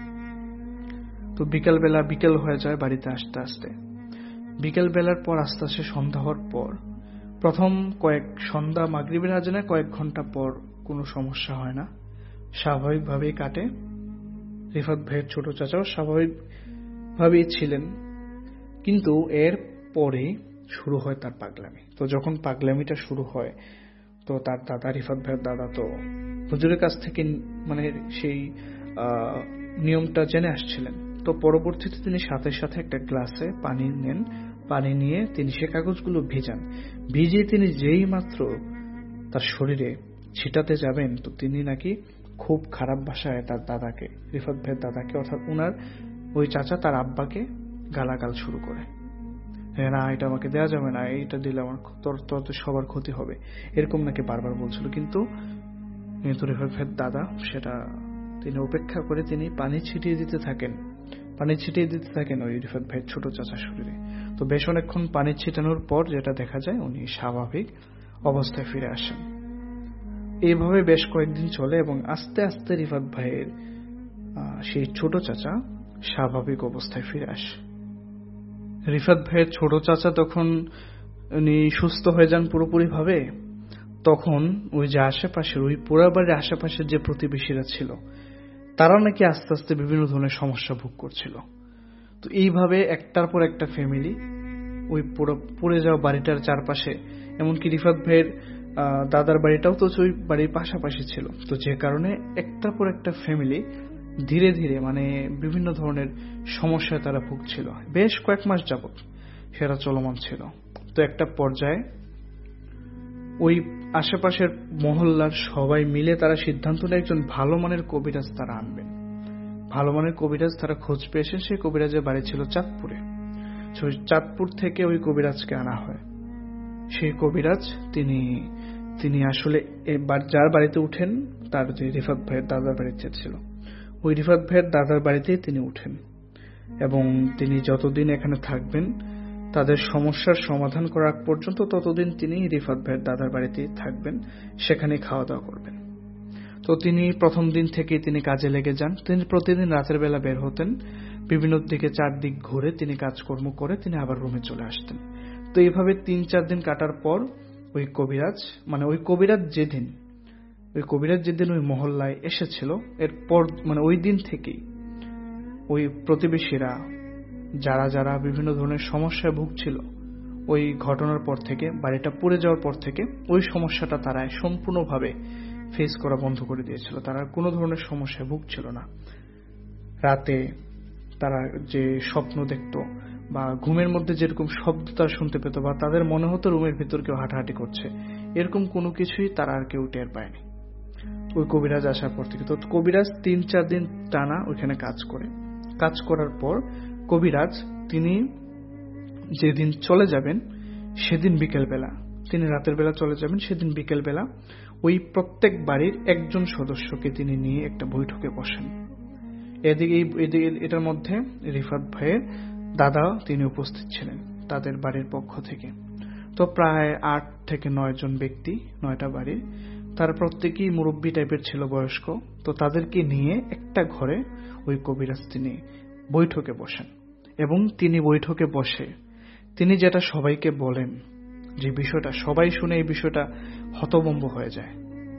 তো বিকেল হয়ে যায় বাড়িতে আসতে আসতে। বিকেল বেলার পর আস্তে আস্তে সন্ধ্যা হওয়ার পর, প্রথম সন্ধ্যা মাগরিবের আজানে কয়েক ঘন্টা পর কোনো সমস্যা হয় না, স্বাভাবিকভাবেই কাটে। রিফাত ভাইয়ের ছোট চাচাও স্বাভাবিকভাবেই ছিলেন, কিন্তু এর পরে শুরু হয় তার পাগলামি। তো যখন পাগলামিটা শুরু হয়, তো তার দাদা, রিফাত ভাইয়ের দাদা, তো হুজুরের কাছ থেকে সেই নিয়মটা জেনে আসছিলেন। তো পরবর্তীতে তিনি সাথে সাথে একটা গ্লাসে পানি নেন, পানি নিয়ে তিনি সে কাগজগুলো ভিজিয়ে তিনি যেই মাত্র তার শরীরে ছিটাতে যাবেন, তো তিনি নাকি খুব খারাপ ভাষায় তার দাদাকে, রিফাত ভাইয়ের দাদাকে, অর্থাৎ উনার ওই চাচা তার আব্বাকে গালাগাল শুরু করে। হ্যাঁ, না, এটা আমাকে দেওয়া যাবে না, এইটা দিলে আমার তোর সবার ক্ষতি হবে, এরকম নাকি বারবার বলছিল। কিন্তু রিফাত ভাইয়ের দাদা সেটা তিনি উপেক্ষা করে তিনি পানি ছিটিয়ে দিতে থাকেন ওই রিফাত ভাইয়ের ছোট চাচার শরীরে। তো বেশ অনেকক্ষণ পানি ছিটানোর পর যেটা দেখা যায়, উনি স্বাভাবিক অবস্থায় ফিরে আসেন। এইভাবে বেশ কয়েকদিন চলে এবং আস্তে আস্তে রিফাত ভাইয়ের সেই ছোট চাচা স্বাভাবিক অবস্থায় ফিরে আসে। রিফাত ভাইয়ের ছোট চাচা তখন উনি সুস্থ হয়ে যান পুরোপুরি ভাবে। তখন ওই যে আশেপাশের, ওই পোড়াবাড়ির আশেপাশের যে প্রতিবেশীরা ছিল, তারা নাকি আস্তে আস্তে বিভিন্ন ধরনের সমস্যা ভোগ করছিল। তো এইভাবে একটার পর একটা ফ্যামিলি ওই পড়ে যাওয়া বাড়িটার চারপাশে, এমনকি রিফাত ভাইয়ের দাদার বাড়িটাও তো ওই বাড়ির পাশাপাশি ছিল। তো যে কারণে একটার পর একটা ফ্যামিলি ধীরে ধীরে বিভিন্ন ধরনের সমস্যায় তারা ভুগছিল। বেশ কয়েক মাস যাবত সেটা চলমান ছিল। তো একটা পর্যায়ে ওই আশেপাশের মহল্লার সবাই মিলে তারা সিদ্ধান্ত নেয় একজন ভালো মানের কবিরাজ তারা আনবেন। ভালো মানের কবিরাজ তারা খোঁজ পেয়েছে, সেই কবিরাজের বাড়ি ছিল চাঁদপুরে। চাঁদপুর থেকে ওই কবিরাজকে আনা হয়। সেই কবিরাজ তিনি আসলে যার বাড়িতে উঠেন, তার যে রিফাত ভাইয়ের দাদার বাড়িতে ছিল, ওই রিফাত ভাইয়ের দাদার বাড়িতেই তিনি উঠেন এবং তিনি যতদিন এখানে থাকবেন, তাদের সমস্যার সমাধান করা পর্যন্ত ততদিন তিনি রিফাত ভাইয়ের দাদার বাড়িতেই থাকবেন, সেখানে খাওয়া দাওয়া করবেন। তো তিনি প্রথম দিন থেকেই তিনি কাজে লেগে যান। তিনি প্রতিদিন রাতের বেলা বের হতেন, বিভিন্ন দিকে চারদিক ঘুরে তিনি কাজকর্ম করে তিনি আবার রুমে চলে আসতেন। তো এইভাবে 3-4 দিন কাটার পর ওই কবিরাজ যেদিন ওই মহল্লায় এসেছিল, এরপর ওই দিন থেকেই ওই প্রতিবেশীরা যারা যারা বিভিন্ন ধরনের সমস্যায় ভুগছিল, ওই ঘটনার পর থেকে, বাড়িটা পুড়ে যাওয়ার পর থেকে ওই সমস্যাটা তারা সম্পূর্ণভাবে ফেস করা বন্ধ করে দিয়েছিল। তারা কোনো ধরনের সমস্যায় ভুগছিল না। রাতে তারা যে স্বপ্ন দেখত বা ঘুমের মধ্যে যেরকম শব্দ তারা শুনতে পেত বা তাদের মনে হতো রুমের ভিতর কেউ হাঁটাহাঁটি করছে, এরকম কোনো কিছুই তারা আর কেউ টের পায়নি ওই কবিরাজ আসার পর থেকে। তো কবিরাজ 3-4 দিন টানা ওইখানে কাজ করার পর কবিরাজ তিনি যেদিন চলে যাবেন সেদিন বিকেলবেলা, তিনি রাতের বেলা চলে যাবেন, সেদিন বিকেলবেলা ওই প্রত্যেক বাড়ির একজন সদস্যকে তিনি নিয়ে একটা বৈঠকে বসেন। এদিকে এটার মধ্যে রিফাত ভাইয়ের দাদা তিনি উপস্থিত ছিলেন তাদের বাড়ির পক্ষ থেকে। তো প্রায় 8 থেকে 9 জন ব্যক্তি, 9টা বাড়ির, তারা প্রত্যেকেই মুরব্বী টাইপের ছিল, বয়স্ক। তো তাদেরকে নিয়ে একটা ঘরে ওই কবিরাজ তিনি বৈঠকে বসেন এবং তিনি বৈঠকে বসে তিনি যেটা সবাইকে বলেন, যে বিষয়টা সবাই শুনে এই বিষয়টা হতভম্ব হয়ে যায়।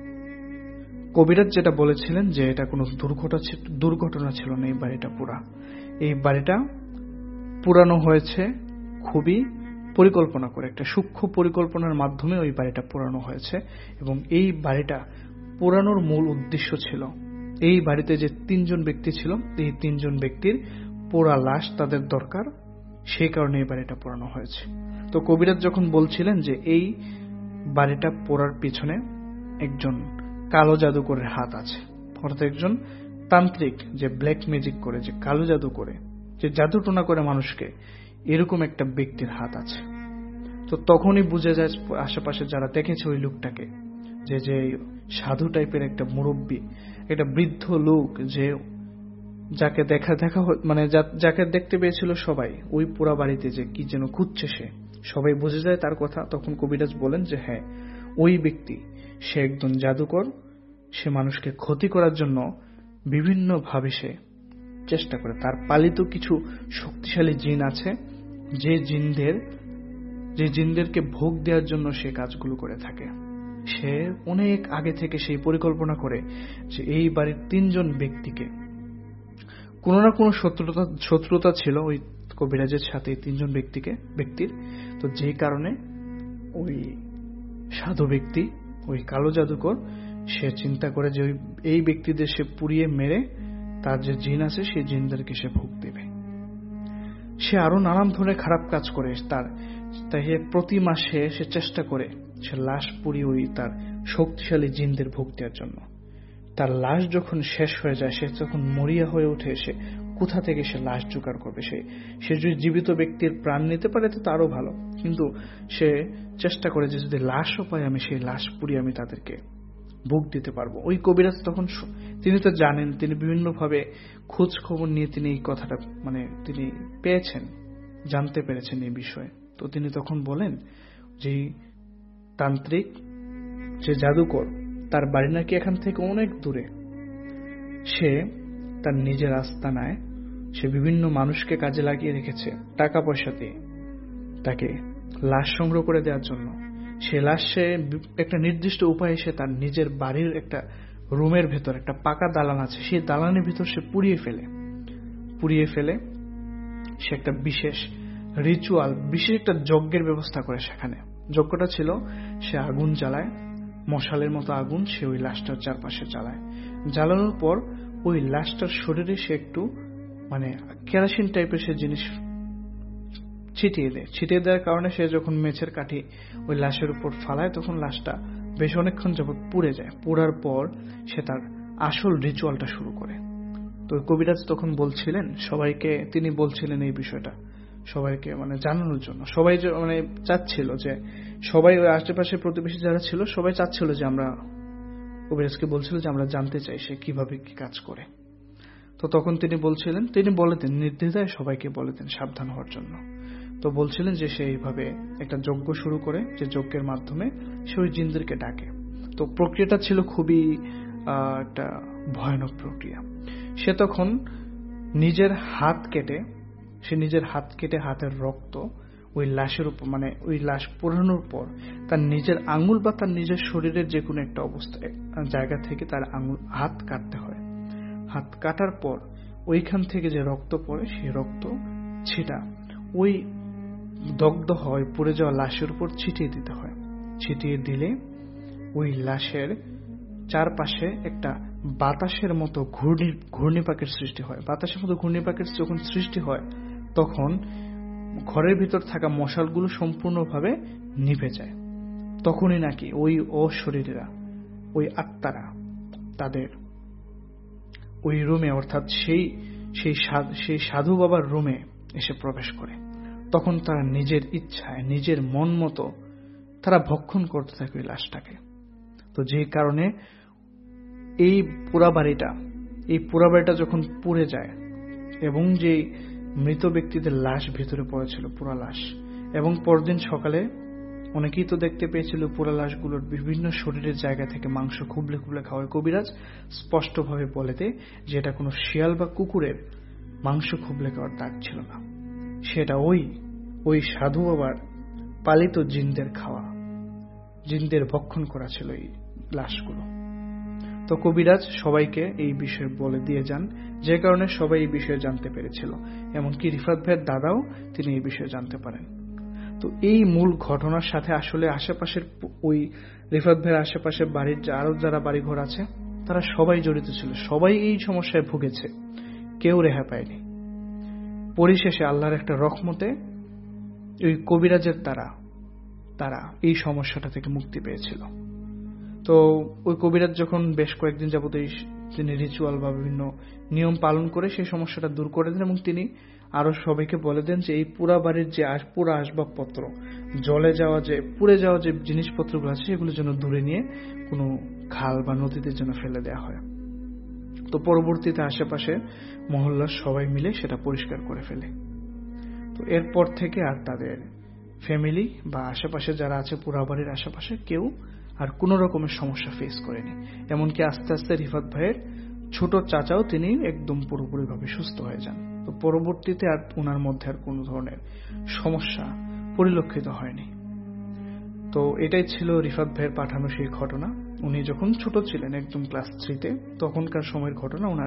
কবিরাজ যেটা বলেছিলেন যে এটা কোনো দুর্ঘটনা ছিল না, এই বাড়িটা পুরানো হয়েছে খুবই পরিকল্পনা করে, একটা সূক্ষ্ম পরিকল্পনার মাধ্যমে ওই বাড়িটা পুরানো হয়েছে। এবং এই বাড়িটা পুরানোর মূল উদ্দেশ্য ছিল, এই বাড়িতে যে 3 জন ব্যক্তি ছিল, এই 3 জন ব্যক্তির পোড়া লাশ তাদের দরকার, সেই কারণে এই বাড়িটা পুরানো হয়েছে। তো কবিরাজ যখন বলছিলেন যে এই বাড়িটা পোড়ার পিছনে একজন কালো জাদুকরের হাত আছে, অর্থাৎ একজন তান্ত্রিক যে ব্ল্যাক ম্যাজিক করে, যে কালো জাদু করে, যে জাদুটোনা করে মানুষকে, এরকম একটা ব্যক্তির হাত আছে। তো তখনই বুঝে যায় আশেপাশে যারা দেখেছে ওই লোকটাকে, যে সাধু টাইপের একটা মুরব্বী, একটা বৃদ্ধ লোক, যে যাকে যাকে দেখতে পেয়েছিল সবাই ওই পোড়া বাড়িতে, যে কি যেন খুঁজছে সবাই বুঝে যায় তার কথা। তখন কবিরাজ বলেন যে হ্যাঁ, ওই ব্যক্তি সে একজন জাদুকর, সে মানুষকে ক্ষতি করার জন্য বিভিন্নভাবে সে চেষ্টা করে। তার পালিত কিছু শক্তিশালী জিন আছে, যে জিনদেরকে ভোগ দেওয়ার জন্য সে কাজগুলো করে থাকে। সে অনেক আগে থেকে সেই পরিকল্পনা করে যে এই বাড়ির 3 জন ব্যক্তিকে, কোনো না কোনো শত্রুতা ছিল ওই কবিরাজের সাথে 3 জন ব্যক্তির। তো যে কারণে ওই সাধু ব্যক্তি, ওই কালো জাদুকর, সে চিন্তা করে যে এই ব্যক্তিদের সে পুড়িয়ে মেরে তার যে জিন আছে সেই জিনদেরকে সে ভোগ দেবে। সে আরো নানান ধরনের খারাপ কাজ করে। তাই প্রতি মাসে সে চেষ্টা করে সে লাশ পুড়িয়ে ওই তার শক্তিশালী জিনদের ভোগ দেওয়ার জন্য। তার লাশ যখন শেষ হয়ে যায়, সে যখন মরিয়া হয়ে ওঠে, সে কোথা থেকে সে লাশ জোগাড় করবে? সে যদি জীবিত ব্যক্তির প্রাণ নিতে পারে তো তারও ভালো, কিন্তু সে চেষ্টা করে যে যদি লাশও পাই আমি, সেই লাশ পুড়িয়ে আমি তাদেরকে ভোগ দিতে পারবো। ওই কবিরাজ তখন, তিনি তো জানেন, তিনি বিভিন্নভাবে খোঁজ খবর নিয়ে তিনি এই কথাটা তিনি জানতে পেরেছেন এই বিষয়ে। তো তিনি তখন বলেন যে তান্ত্রিক, যে জাদুকর, তার বাড়ি নাকি এখান থেকে অনেক দূরে। সে তার নিজের আস্তানায় সে বিভিন্ন মানুষকে কাজে লাগিয়ে রেখেছে টাকা পয়সা দিয়ে তাকে লাশ সংগ্রহ করে দেওয়ার জন্য। সে লাশ সে একটা নির্দিষ্ট উপায়ে সে তার নিজের বাড়ির একটা রুমের ভেতর একটা পাকা দালান আছে, সেই দালানের ভিতর সে পুড়িয়ে ফেলে সে একটা বিশেষ রিচুয়াল, বিশেষ একটা যজ্ঞের ব্যবস্থা করে। সেখানে যজ্ঞটা ছিল, সে আগুন জ্বালায়, মশালের মতো আগুন সে ওই লাশটার চারপাশে জ্বালানোর পর ওই লাশটার শরীরে সে একটু কেরাসিন টাইপের সে জিনিস ছিটিয়ে দেওয়ার কারণে সে যখন মেছের কাঠি ওই লাশের উপর ফালায়, তখন লাশটা বেশ অনেকক্ষণ যাবত পুড়ে যায়। পোড়ার পর সে তার আসল রিচুয়ালটা শুরু করে। তো কবিরাজ তখন বলছিলেন সবাইকে, তিনি বলছিলেন এই বিষয়টা সবাইকে জানানোর জন্য। সবাই চাচ্ছিল যে, সবাই ওই আশেপাশে প্রতিবেশী যারা ছিল সবাই চাচ্ছিল যে আমরা, কবিরাজকে বলছিল যে আমরা জানতে চাই সে কিভাবে কি কাজ করে। তো তখন তিনি বলে দেন নির্দ্বিধায় সবাইকে বলে দেন সাবধান হওয়ার জন্য। তো বলছিলেন যে সে এইভাবে একটা যজ্ঞ শুরু করে, যে যজ্ঞের মাধ্যমে সে ওই জিনদেরকে ডাকে। তো প্রক্রিয়াটা ছিল খুবই একটা ভয়ানক প্রক্রিয়া। সে তখন নিজের হাত কেটে হাতের রক্ত ওই লাশের উপর, মানে ওই লাশ পোড়ানোর পর তার নিজের আঙুল বা তার নিজের শরীরের যে কোনো একটা অবস্থায় জায়গা থেকে তার হাত কাটতে হয়। হাত কাটার পর ওইখান থেকে যে রক্ত পড়ে সেই রক্ত ছিটা ওই দগ্ধ হয় পুড়ে যাওয়া লাশের উপর ছিটিয়ে দিতে হয়। ছিটিয়ে দিলে ওই লাশের চারপাশে একটা বাতাসের মতো ঘূর্ণিপাকের সৃষ্টি হয়। বাতাসের মতো ঘূর্ণিপাকের যখন সৃষ্টি হয় তখন ঘরের ভিতর থাকা মশালগুলো সম্পূর্ণভাবে নিভে যায়। তখনই নাকি ওই অশরীরীরা, ওই আত্মারা তাদের ওই রুমে, অর্থাৎ সেই সাধু বাবার রুমে এসে প্রবেশ করে। তখন তারা নিজের ইচ্ছায় নিজের মন মতো তারা ভক্ষণ করতে থাকে ওই লাশটাকে। তো যে কারণে এই পুরা বাড়িটা যখন পুড়ে যায় এবং যে মৃত ব্যক্তিদের লাশ ভিতরে পড়েছিল, পুরা লাশ, এবং পরদিন সকালে অনেকেই তো দেখতে পেয়েছিল পুরা লাশগুলোর বিভিন্ন শরীরের জায়গা থেকে মাংস খুবলে খুবলে খাওয়ায়। কবিরাজ স্পষ্টভাবে বলে দেয় যে এটা কোনো শিয়াল বা কুকুরের মাংস খুবলে খাওয়ার দাগ ছিল না, সেটা ওই সাধু বাবার পালিত জিনদের ভক্ষণ করা ছিল এই লাশগুলো। তো কবিরাজ সবাইকে এই বিষয়ে বলে দিয়ে যান, যে কারণে সবাই এই বিষয়ে জানতে পেরেছিল, এমনকি রিফাত ভাইয়ের দাদাও তিনি এই বিষয়ে জানতে পারেন। তো এই মূল ঘটনার সাথে আসলে আশেপাশের ওই রিফাত ভাইয়ের আশেপাশের বাড়ির আরো যারা বাড়িঘর আছে তারা সবাই জড়িত ছিল, সবাই এই সমস্যায় ভুগেছে, কেউ রেহাই পায়নি। পরিশেষে আল্লাহর একটা রহমতে ওই কবিরাজের তারা এই সমস্যাটা থেকে মুক্তি পেয়েছিল। তো ওই কবিরাজ যখন বেশ কয়েকদিন যাবত তিনি রিচুয়াল বা বিভিন্ন নিয়ম পালন করে সেই সমস্যাটা দূর করে দেন, এবং তিনি আরো সবাইকে বলে দেন যে এই পুরা বাড়ির যে পুরা আসবাবপত্র, পুড়ে যাওয়া যে জিনিসপত্রগুলো আছে সেগুলো যেন দূরে নিয়ে কোনো খাল বা নদীতে যেন ফেলে দেওয়া হয়। তো পরবর্তীতে আশেপাশে মহল্লার সবাই মিলে সেটা পরিষ্কার করে ফেলে। তো এরপর থেকে আর তাদের ফ্যামিলি বা আশেপাশে যারা আছে পুরা বাড়ির আশেপাশে কেউ আর কোনো রকমের সমস্যা ফেস করেনি। এমনকি আস্তে আস্তে রিফাত ভাইয়ের ছোট চাচাও তিনি একদম পুরোপুরিভাবে সুস্থ হয়ে যান। তো পরবর্তীতে আর ওনার মধ্যে আর কোনো ধরনের সমস্যা পরিলক্ষিত হয়নি। তো এটাই ছিল রিফাত ভাইয়ের পাঠানো সেই ঘটনা। উনি যখন ছোট ছিলেন, একদম ক্লাস 3-তে, তখনকার সময়ের ঘটনা। ওনার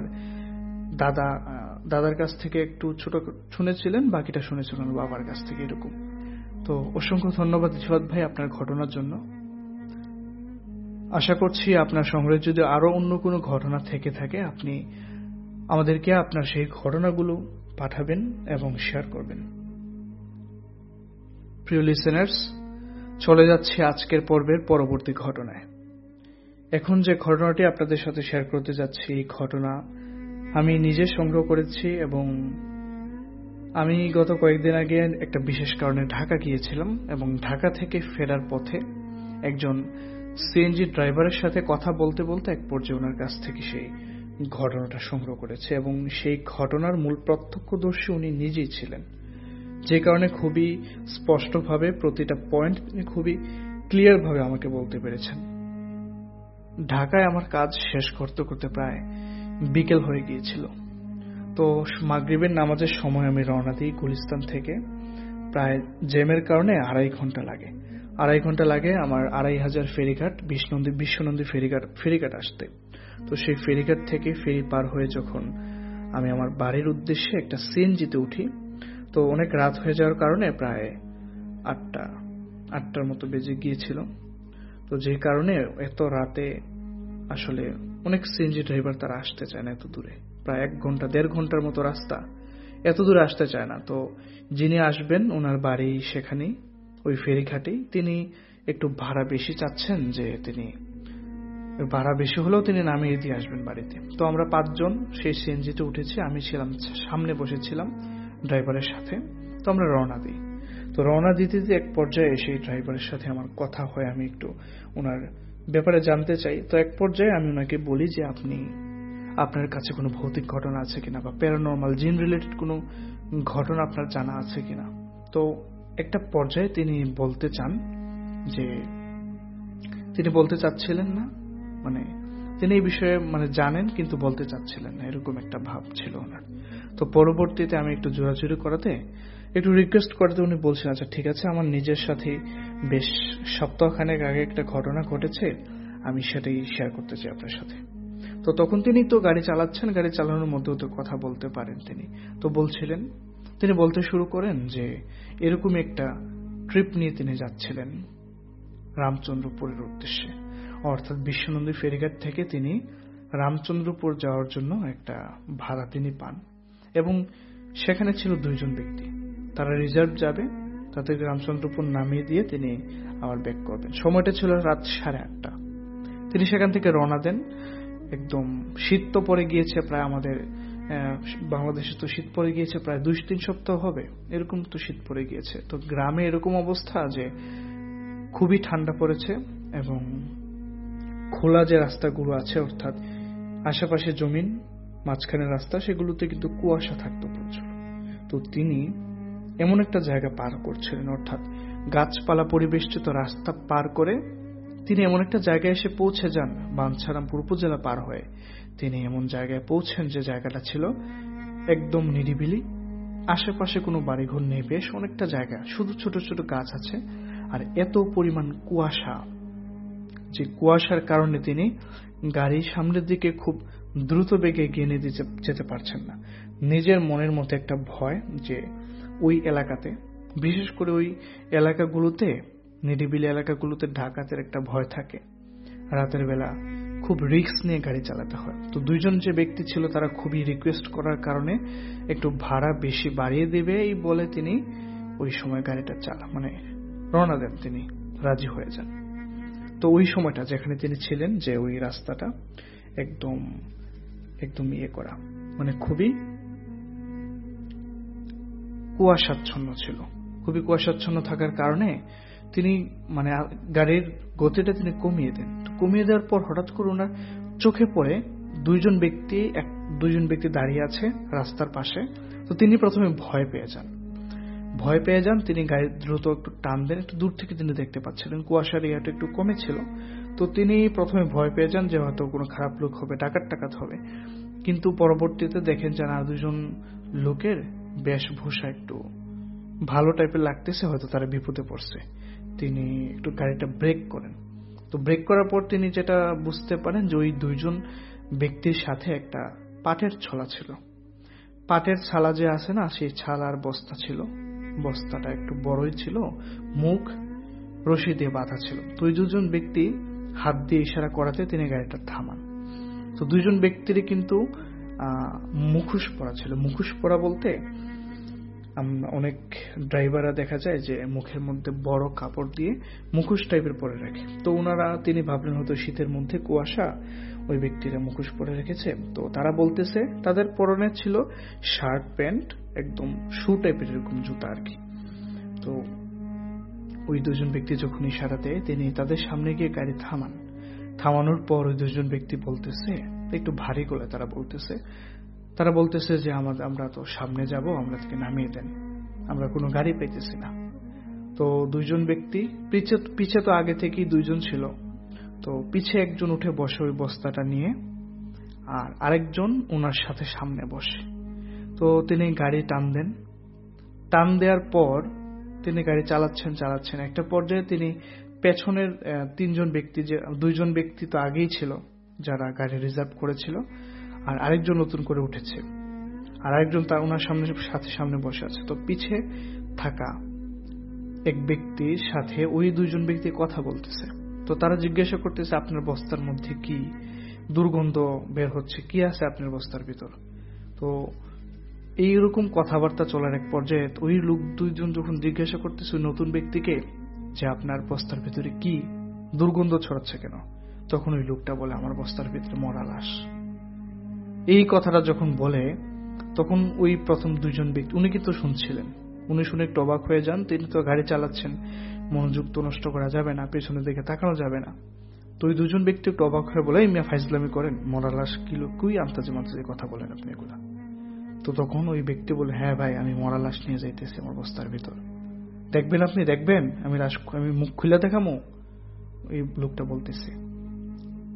দাদার কাছ থেকে একটু ছোট শুনেছিলেন, বাকিটা শুনেছিলেন বাবার কাছ থেকে, এরকম। তো অসংখ্য ধন্যবাদ রিফাত ভাই আপনার ঘটনার জন্য। আশা করছি আপনার সংগ্রহে যদি আরো অন্য কোনো ঘটনা থেকে থাকে আপনি আমাদেরকে আপনার সেই ঘটনাগুলো পাঠাবেন এবং শেয়ার করবেন। প্রিয় লিসেনার্স, চলে যাচ্ছি আজকের পর্বের পরবর্তী ঘটনায়। এখন যে ঘটনাটি আপনাদের সাথে শেয়ার করতে যাচ্ছি, এই ঘটনা আমি নিজে সংগ্রহ করেছি, এবং আমি গত কয়েকদিন আগে একটা বিশেষ কারণে ঢাকা গিয়েছিলাম, এবং ঢাকা থেকে ফেরার পথে একজন সিএনজি ড্রাইভারের সাথে কথা বলতে বলতে এক পর্যায়ে ওনার কাছ থেকে সেই ঘটনাটা সংগ্রহ করেছে, এবং সেই ঘটনার মূল প্রত্যক্ষদর্শী উনি নিজেই ছিলেন, যে কারণে খুবই স্পষ্টভাবে প্রতিটা পয়েন্ট তিনি খুবই ক্লিয়ার ভাবে আমাকে বলতে পেরেছেন। ঢাকায় আমার কাজ শেষ করতে করতে প্রায় বিকেল হয়ে গিয়েছিল। তো মাগরিবের নামাজের সময় আমি রওনা দিই গুলিস্তান থেকে। প্রায় জ্যামের কারণে 2.5 ঘন্টা লাগে আমার 2500 ফেরিঘাট বিশ্বনন্দী ফেরিঘাট আসতে। তো সেই ফেরিঘাট থেকে ফেরি পার হয়ে যখন আমি আমার বাড়ির উদ্দেশ্যে একটা সিএনজিতে উঠি, তো অনেক রাত হয়ে যাওয়ার কারণে প্রায় 8টার মতো বেজে গিয়েছিল। তো যে কারণে এত রাতে আসলে অনেক সিএনজি ড্রাইভার তারা আসতে চায় না এত দূরে, প্রায় 1-1.5 ঘন্টার মতো রাস্তা, এত দূরে আসতে চায় না। তো যিনি আসবেন ওনার বাড়ি সেখানেই, ওই ফেরিঘাটেই। তিনি একটু ভাড়া বেশি চাচ্ছেন, যে তিনি ভাড়া বেশি হলেও তিনি নামিয়ে দিয়ে আসবেন বাড়িতে। তো আমরা 5 জন সেই সিএনজিতে উঠেছি, আমি ছিলাম সামনে বসেছিলাম ড্রাইভারের সাথে। তো আমরা রওনা দিই। তো রওনা দিতে এক পর্যায়ে সেই ড্রাইভারের সাথে আমার কথা হয়, আমি একটু ওনার ব্যাপারে জানতে চাই। তো এক পর্যায়ে আমি ওনাকে বলি যে আপনার কাছে কোনো ভৌতিক ঘটনা আছে কিনা, বা প্যারানর্মাল জিন রিলেটেড কোনো ঘটনা আপনার জানা আছে কিনা। তো একটা পর্যায়ে তিনি বলতে চাচ্ছিলেন না, মানে তিনি এই বিষয়ে জানেন কিন্তু বলতে চাচ্ছিলেন না, এরকম একটা ভাব ছিল ওনার। তো পরবর্তীতে আমি একটু জোরাজুরি করাতে, একটু রিকোয়েস্ট করাতে উনি বলছেন আচ্ছা ঠিক আছে, আমার নিজের সাথে বেশ সপ্তাহখানেক আগে একটা ঘটনা ঘটেছে, আমি সেটাই শেয়ার করতে চাই আপনার সাথে। তো তখন তিনি তো গাড়ি চালাচ্ছেন, গাড়ি চালানোর মধ্যেও তো কথা বলতে পারেন তিনি। তো বলছিলেন, তিনি বলতে শুরু করেন যে এরকম একটা ট্রিপ নিয়ে তিনি যাচ্ছিলেন রামচন্দ্রপুরের উদ্দেশ্যে, অর্থাৎ বিশ্বনন্দী ফেরিঘাট থেকে তিনি রামচন্দ্রপুর যাওয়ার জন্য একটা ভাড়া তিনি পান, এবং সেখানে ছিল 2 জন ব্যক্তি। তারা রিজার্ভ যাবে, তাদেরকে রামচন্দ্রপুর নামিয়ে দিয়ে তিনি আবার ব্যাক করবেন। সময়টা ছিল রাত 8:30। তিনি সেখান থেকে রওনা দেন। একদম শীত তো পড়ে গিয়েছে, প্রায় আমাদের বাংলাদেশে তো শীত পড়ে গিয়েছে প্রায় 2-3 সপ্তাহ হবে, এরকম তো শীত পড়ে গিয়েছে। তো গ্রামে এরকম অবস্থা যে খুবই ঠান্ডা পড়েছে, এবং খোলা যে রাস্তাগুলো আছে, অর্থাৎ আশেপাশে জমিন, মাঝখানে রাস্তা, সেগুলোতে কিন্তু কুয়াশা থাকতো প্রচুর। তো তিনি এমন একটা জায়গা পার করছিলেন, অর্থাৎ গাছপালা পরিবেষ্টিত রাস্তা পার করে তিনি এমন একটা জায়গায় এসে পৌঁছে যান। বাঞ্ছারামপুর উপজেলা পার হয়ে তিনি এমন জায়গায় পৌঁছেন যে জায়গাটা ছিল একদম নিরিবিলি, আশেপাশে কোনো বাড়িঘর নেই, বেশ অনেকটা জায়গা, শুধু ছোট ছোট গাছ আছে, আর এত পরিমাণ কুয়াশা যে কুয়াশার কারণে তিনি গাড়ি সামনের দিকে খুব দ্রুত বেগে এগিয়ে নিয়ে যেতে পারছেন না। নিজের মনের মধ্যে একটা ভয় যে ওই এলাকাতে, বিশেষ করে ওই এলাকাগুলোতে, নিরিবিলি এলাকাগুলোতে ডাকাতের একটা ভয় থাকে, রাতের বেলা খুব রিস্ক নিয়ে গাড়ি চালাতে হয়। তো 2 জন যে ব্যক্তি ছিল তারা খুবই রিকোয়েস্ট করার কারণে একটু ভাড়া বেশি বাড়িয়ে দেবে এই বলে তিনি ওই সময় গাড়িটা রওনা দেন, তিনি রাজি হয়ে যান। তো ওই সময়টা যেখানে তিনি ছিলেন, যে ওই রাস্তাটা একদম একদম করা, খুবই কুয়াশাচ্ছন্ন ছিল। খুবই কুয়াশাচ্ছন্ন থাকার কারণে তিনি গাড়ির গতিটা তিনি কমিয়ে দেন। কমিয়ে দেওয়ার পর হঠাৎ করে ওনার চোখে পড়ে 2 জন ব্যক্তি দাঁড়িয়ে আছে রাস্তার পাশে। তো তিনি প্রথমে ভয় পেয়ে যান। তিনি গাড়ি দ্রুত একটু টান দেন, একটু দূর থেকে তিনি দেখতে পাচ্ছিলেন, কুয়াশার ইয়াটা একটু কমেছিল। তো তিনি প্রথমে ভয় পেয়ে যান যে হয়তো কোনো খারাপ লোক হবে, ডাকাত হবে। কিন্তু পরবর্তীতে দেখেন যে আর 2 জন লোকের বেশভূষা একটু ভালো টাইপের লাগতেছে, হয়তো তারা বিপদে পড়ছে। তিনি একটু গাড়িটা ব্রেক করেন। তো ব্রেক করার পর তিনি যেটা বুঝতে পারেন যে ওই 2 জন ব্যক্তির সাথে একটা পাটের ছলা ছিল। পাটের ছালা যে আছে না, সেই ছালার বস্তা ছিল, বস্তাটা একটু বড়ই ছিল, মুখ রশি দিয়ে বাঁধা ছিল। তো ওই 2 জন ব্যক্তি হাত দিয়ে ইশারা করাতে তিনি গাড়িটা থামান। তো 2 জন ব্যক্তিরই কিন্তু মুখোশ পরা ছিল। মুখোশ পরা বলতে অনেক ড্রাইভাররা দেখা যায় যে মুখের মধ্যে বড় কাপড় দিয়ে মুখোশ টাইপের পরে রাখে। তো তিনি ভাবলেন হয়তো শীতের মধ্যে কুয়াশা, ওই ব্যক্তিরা মুখোশ পরে রেখেছে। তো তারা বলতেছে, তাদের পরনে ছিল শার্ট প্যান্ট, একদম শু টাইপের এরকম জুতা আর কি। তো ওই 2 জন ব্যক্তি যখন ইশারা দেয়, তিনি তাদের সামনে গিয়ে গাড়ি থামানোর পর ওই 2 জন ব্যক্তি বলতেছে, একটু ভারী গলায় তারা বলতেছে যে আমরা তো সামনে যাব, আমরা থেকে নামিয়ে দেন, আমরা কোনো গাড়ি পেতেছি না। তো 2 জন ব্যক্তি পিছে তো আগে থেকেই 2 জন ছিল, তো পিছে একজন উঠে বসে ওই বস্তাটা নিয়ে, আর আরেকজন ওনার সাথে সামনে বসে। তো তিনি গাড়ি টান দেওয়ার পর তিনি গাড়ি চালাচ্ছেন। একটা পর্যায়ে তিনি পেছনের 3 জন ব্যক্তি, যে 2 জন ব্যক্তি তো আগেই ছিল যারা গাড়ি রিজার্ভ করেছিল, আর আরেকজন নতুন করে উঠেছে, আর আরেকজন তার ওনার সামনে বসে আছে। তো পিছে থাকা এক ব্যক্তির সাথে ওই 2 জন ব্যক্তি কথা বলতেছে। তো তারা জিজ্ঞাসা করতেছে, আপনার বস্তার মধ্যে কি দুর্গন্ধ বের হচ্ছে, কি আছে আপনার বস্তার ভিতর? তো এইরকম কথাবার্তা চলার এক পর্যায়ে ওই লোক 2 জন যখন জিজ্ঞাসা করতেছে নতুন ব্যক্তিকে যে আপনার বস্তার ভিতরে কি দুর্গন্ধ ছড়াচ্ছে কেন, তখন ওই লোকটা বলে, আমার বস্তার ভিতরে মরা লাশ। এই কথাটা যখন বলে, তখন ওই প্রথম 2 জন ব্যক্তি, উনি কিন্তু শুনছিলেন, উনি শুনে একটু অবাক হয়ে যান। তিনি তো গাড়ি চালাচ্ছেন, মনোযোগ তো নষ্ট করা যাবে না, পেছনের দিকে তাকানো যাবে না। তো ওই 2 জন ব্যক্তি একটু অবাক হয়ে বলে, মিয়া ফাইজলামি করেন, মরা লাশ কুই আন্তাজে কথা বলেন আপনি এগুলা। তো তখন ওই ব্যক্তি বলে, হ্যাঁ ভাই, আমি মরা লাশ নিয়ে যাইতেছি আমার বস্তার ভিতর, দেখবেন আপনি, দেখবেন আমি মুখ খুলে দেখামো, ওই লোকটা বলতেছে। তো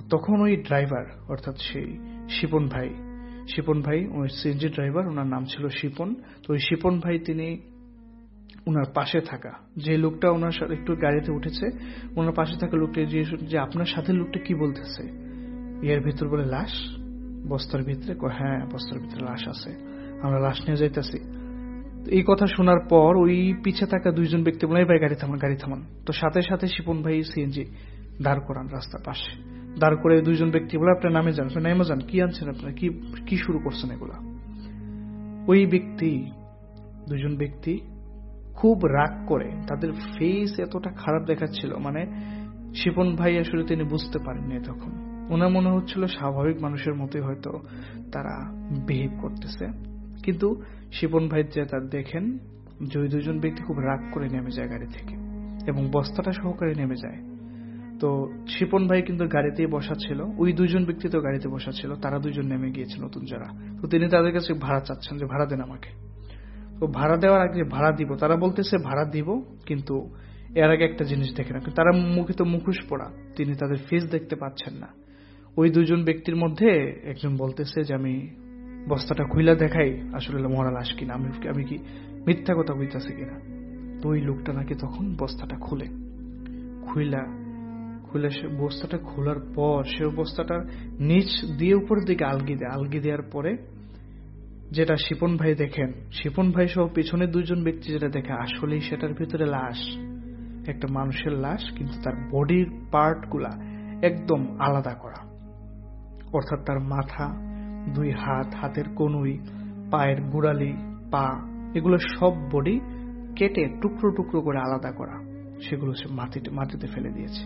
তখন ওই ড্রাইভার, অর্থাৎ সেই শিপন ভাই ওই সিএনজি ড্রাইভার, ওনার নাম ছিল শিপন। তো ওই শিপন ভাই তিনি ওনার পাশে থাকা যে লোকটা ওনার সাথে একটু গাড়িতে উঠেছে, ওনার পাশে থাকা লোকটা যে আপনার সাথে লোকটা কি বলতেছে, এর ভিতর বলে লাশ বস্তার ভিতরে। হ্যাঁ, বস্তার ভিতরে লাশ আছে, আমরা লাশ নিয়ে যাইতেছি। এই কথা শোনার পর ওই পিছে থাকা দুইজন ব্যক্তি বলে, ভাই গাড়ি থামান। তো সাথে সাথে শিপন ভাই সিএনজি দাঁড় করান রাস্তার পাশে। দাঁড় করে দুইজন ব্যক্তি বলে, আপনার নামে যান, কি আনছেন আপনারা, কি শুরু করছেন এগুলা। ওই দুইজন ব্যক্তি খুব রাগ করে, তাদের ফেস এতটা খারাপ দেখাচ্ছিল, মানে শিপন ভাই আসলে তিনি বুঝতে পারেননি তখন। ওনার মনে হচ্ছিল স্বাভাবিক মানুষের মতোই হয়তো তারা বিহেভ করতেছে, কিন্তু শিপন ভাই যে তার দেখেন যে ওই দুজন ব্যক্তি খুব রাগ করে নেমে যায় গাড়ি থেকে এবং বস্তাটা সহকারে নেমে যায়। তো শিপন ভাই কিন্তু গাড়িতেই বসা ছিল, ওই দুইজন ব্যক্তি তো গাড়িতে বসা ছিল, তারা দুইজন নেমে গিয়েছে নতুন যারা। তো তিনি তাদের কাছে ভাড়া চাচ্ছেন যে ভাড়া দেন আমাকে। তো ভাড়া দেওয়ার আগে ভাড়া দিব, তারা বলতেছে ভাড়া দিব, কিন্তু এর আগে একটা জিনিস দেখে না। তারা মুখে তো মুখোশ পরা, তিনি তাদের ফেস দেখতে পাচ্ছেন না। ওই দুজন ব্যক্তির মধ্যে একজন বলতেছে যে আমি বস্তাটা খুইলা দেখাই আসলে মরা লাশ কিনা, আমি কি মিথ্যা কথা বলতেছি কিনা। তো ওই লোকটা নাকি তখন বস্তাটা খুইলা সে বস্তাটা খোলার পর সে বস্তাটার নিচ দিয়ে উপরের দিকে আলগি দেওয়ার পরে যেটা শিপন ভাই দেখেন, শিপন ভাই সহ পিছনের দুইজন ব্যক্তি যেটা দেখে, আসলেই সেটার ভিতরে লাশ, একটা মানুষের লাশ, কিন্তু তার বডির পার্ট গুলা একদম আলাদা করা। অর্থাৎ তার মাথা, দুই হাতের কনুই, পায়ের গোড়ালি, পা, এগুলো সব বডি কেটে টুকরো টুকরো করে আলাদা করা, সেগুলো সে মাটিতে ফেলে দিয়েছে।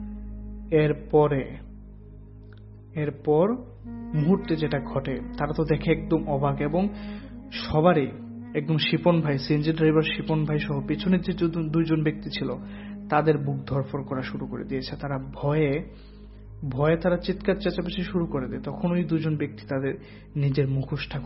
এরপর মুহূর্তে যেটা ঘটে, তারা তো দেখে একদম অবাক, এবং সবারই একদম শিপন ভাই, সিএনজি ড্রাইভার শিপন ভাই সহ পিছনের যে দুইজন ব্যক্তি ছিল তাদের বুক ধরফর করা শুরু করে দিয়েছে। তারা ভয়ে তারা চিৎকার চেঁচামেচি শুরু করে দেয়। তখন ওই দুজন ব্যক্তি তাদের নিজের মুখোশটা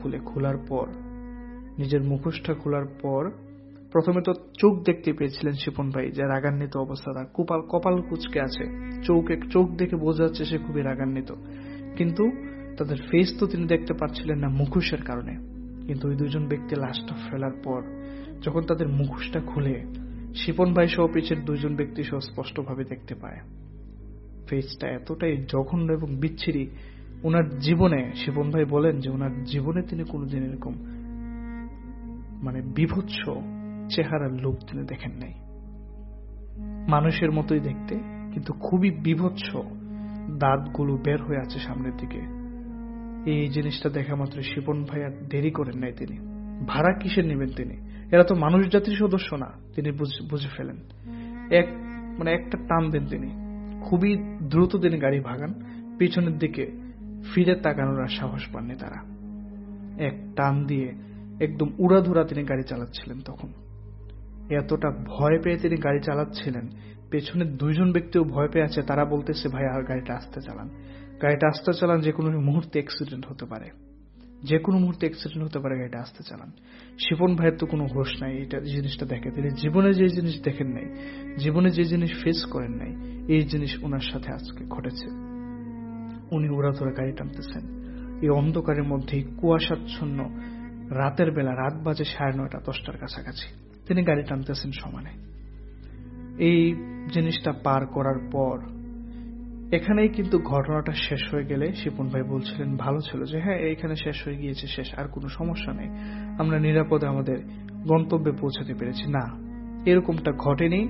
খোলার পর প্রথমে তো চোখ দেখতে পেয়েছিলেন শিপন ভাই, যে রাগান্বিত অবস্থা, তার কপাল কুঁচকে আছে, চোখ দেখে বোঝা যাচ্ছে সে খুবই রাগান্বিত, কিন্তু তাদের ফেস তো তিনি দেখতে পাচ্ছিলেন না মুখোশের কারণে। কিন্তু ওই দুজন ব্যক্তি লাশটা ফেলার পর যখন তাদের মুখোশটা খুলে, শিপন ভাই সহ পিছের দুইজন ব্যক্তি সহ স্পষ্টভাবে দেখতে পায় ফেসটা এতটাই জঘন্য এবং বিচ্ছিরি। ওনার জীবনে, শিপন ভাই বলেন যে ওনার জীবনে তিনি কোনোদিন এরকম মানে বিভৎস চেহারার লোক তিনি দেখেন নাই। মানুষের মতোই দেখতে, কিন্তু খুবই বিভৎস, দাঁতগুলো বের হয়ে আছে সামনের দিকে। এই জিনিসটা দেখা মাত্র শিপন ভাই আর দেরি করেন নাই, তিনি ভাড়া কিসের নেবেন, তিনি এরা তো মানুষ জাতির সদস্য না, তিনি বুঝে ফেলেন। একটা টান দেন তিনি, খুবই দ্রুত তিনি গাড়ি ভাগান, পিছনের দিকে ফিরে তাকানোর আর সাহস পাননি তারা। এক টান দিয়ে একদম উড়াধুরা তিনি গাড়ি চালাচ্ছিলেন। তখন এতটা ভয় পেয়ে তিনি গাড়ি চালাচ্ছিলেন, পেছনে দুইজন ব্যক্তিও ভয় পেয়ে আছে, তারা বলতেছে ভাই আর গাড়িটা আস্তে চালান, যে কোনো মুহূর্তে অ্যাক্সিডেন্ট হতে পারে, গাড়িটা আস্তে চালান। শিপন ভাইয়ের তো কোনো হোশ নাই, এটা জিনিসটা দেখে, তিনি জীবনে যে জিনিস দেখেন নাই, জীবনে যে জিনিস ফেস করেন নাই, এই জিনিস ওনার সাথে আজকে ঘটেছে। উনি উড়াধুরা গাড়ি টানতেছেন এই অন্ধকারের মধ্যে, কুয়াশাচ্ছন্ন রাতের বেলা, রাত বাজে 9:30 10টার কাছাকাছি, তিনি গাড়ি টানতেছেন সমানে। এই জিনিসটা পার করার পর এখানেই কিন্তু ঘটনাটা শেষ হয়ে গেলে শিপন ভাই বলছিলেন ভালো ছিল যে হ্যাঁ এইখানে শেষ হয়ে গিয়েছে, শেষ, আর কোনো সমস্যা নেই, আমরা নিরাপদে আমাদের গন্তব্যে পৌঁছাতে পেরেছি। না, এরকমটা ঘটেনি।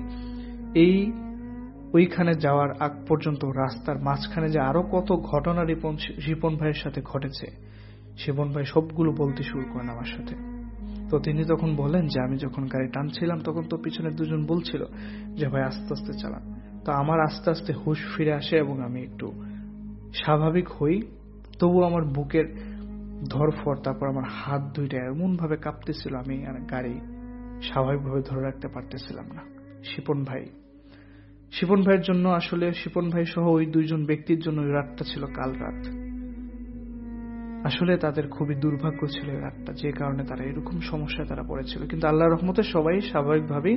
ওইখানে যাওয়ার আগ পর্যন্ত রাস্তার মাঝখানে যে আরো কত ঘটনা শিপন ভাইয়ের সাথে ঘটেছে, শিপন ভাই সবগুলো বলতে শুরু করেন আমার সাথে। তো তিনি তখন বলেন যে আমি যখন গাড়ি টানছিলাম তখন তো পিছনে দুজন বলছিল যে ভাই আস্তে আস্তে চালান। তো আমার আস্তে আস্তে হুঁশ ফিরে আসে এবং আমি একটু স্বাভাবিক হই, তবু আমার বুকের ধরফর, তারপর আমার হাত দুইটা এমন ভাবে কাঁপতেছিল, আমি গাড়ি স্বাভাবিকভাবে ধরে রাখতে পারতেছিলাম না। শিপন ভাইয়ের জন্য, আসলে শিপন ভাই সহ ওই দুইজন ব্যক্তির জন্য ওই রাতটা ছিল কাল রাত। আসলে তাদের খুবই দুর্ভাগ্য ছিল এই রাতটা, যে কারণে তারা এরকম সমস্যায় তারা পড়েছিল, কিন্তু আল্লাহর রহমতে সবাই স্বাভাবিকভাবেই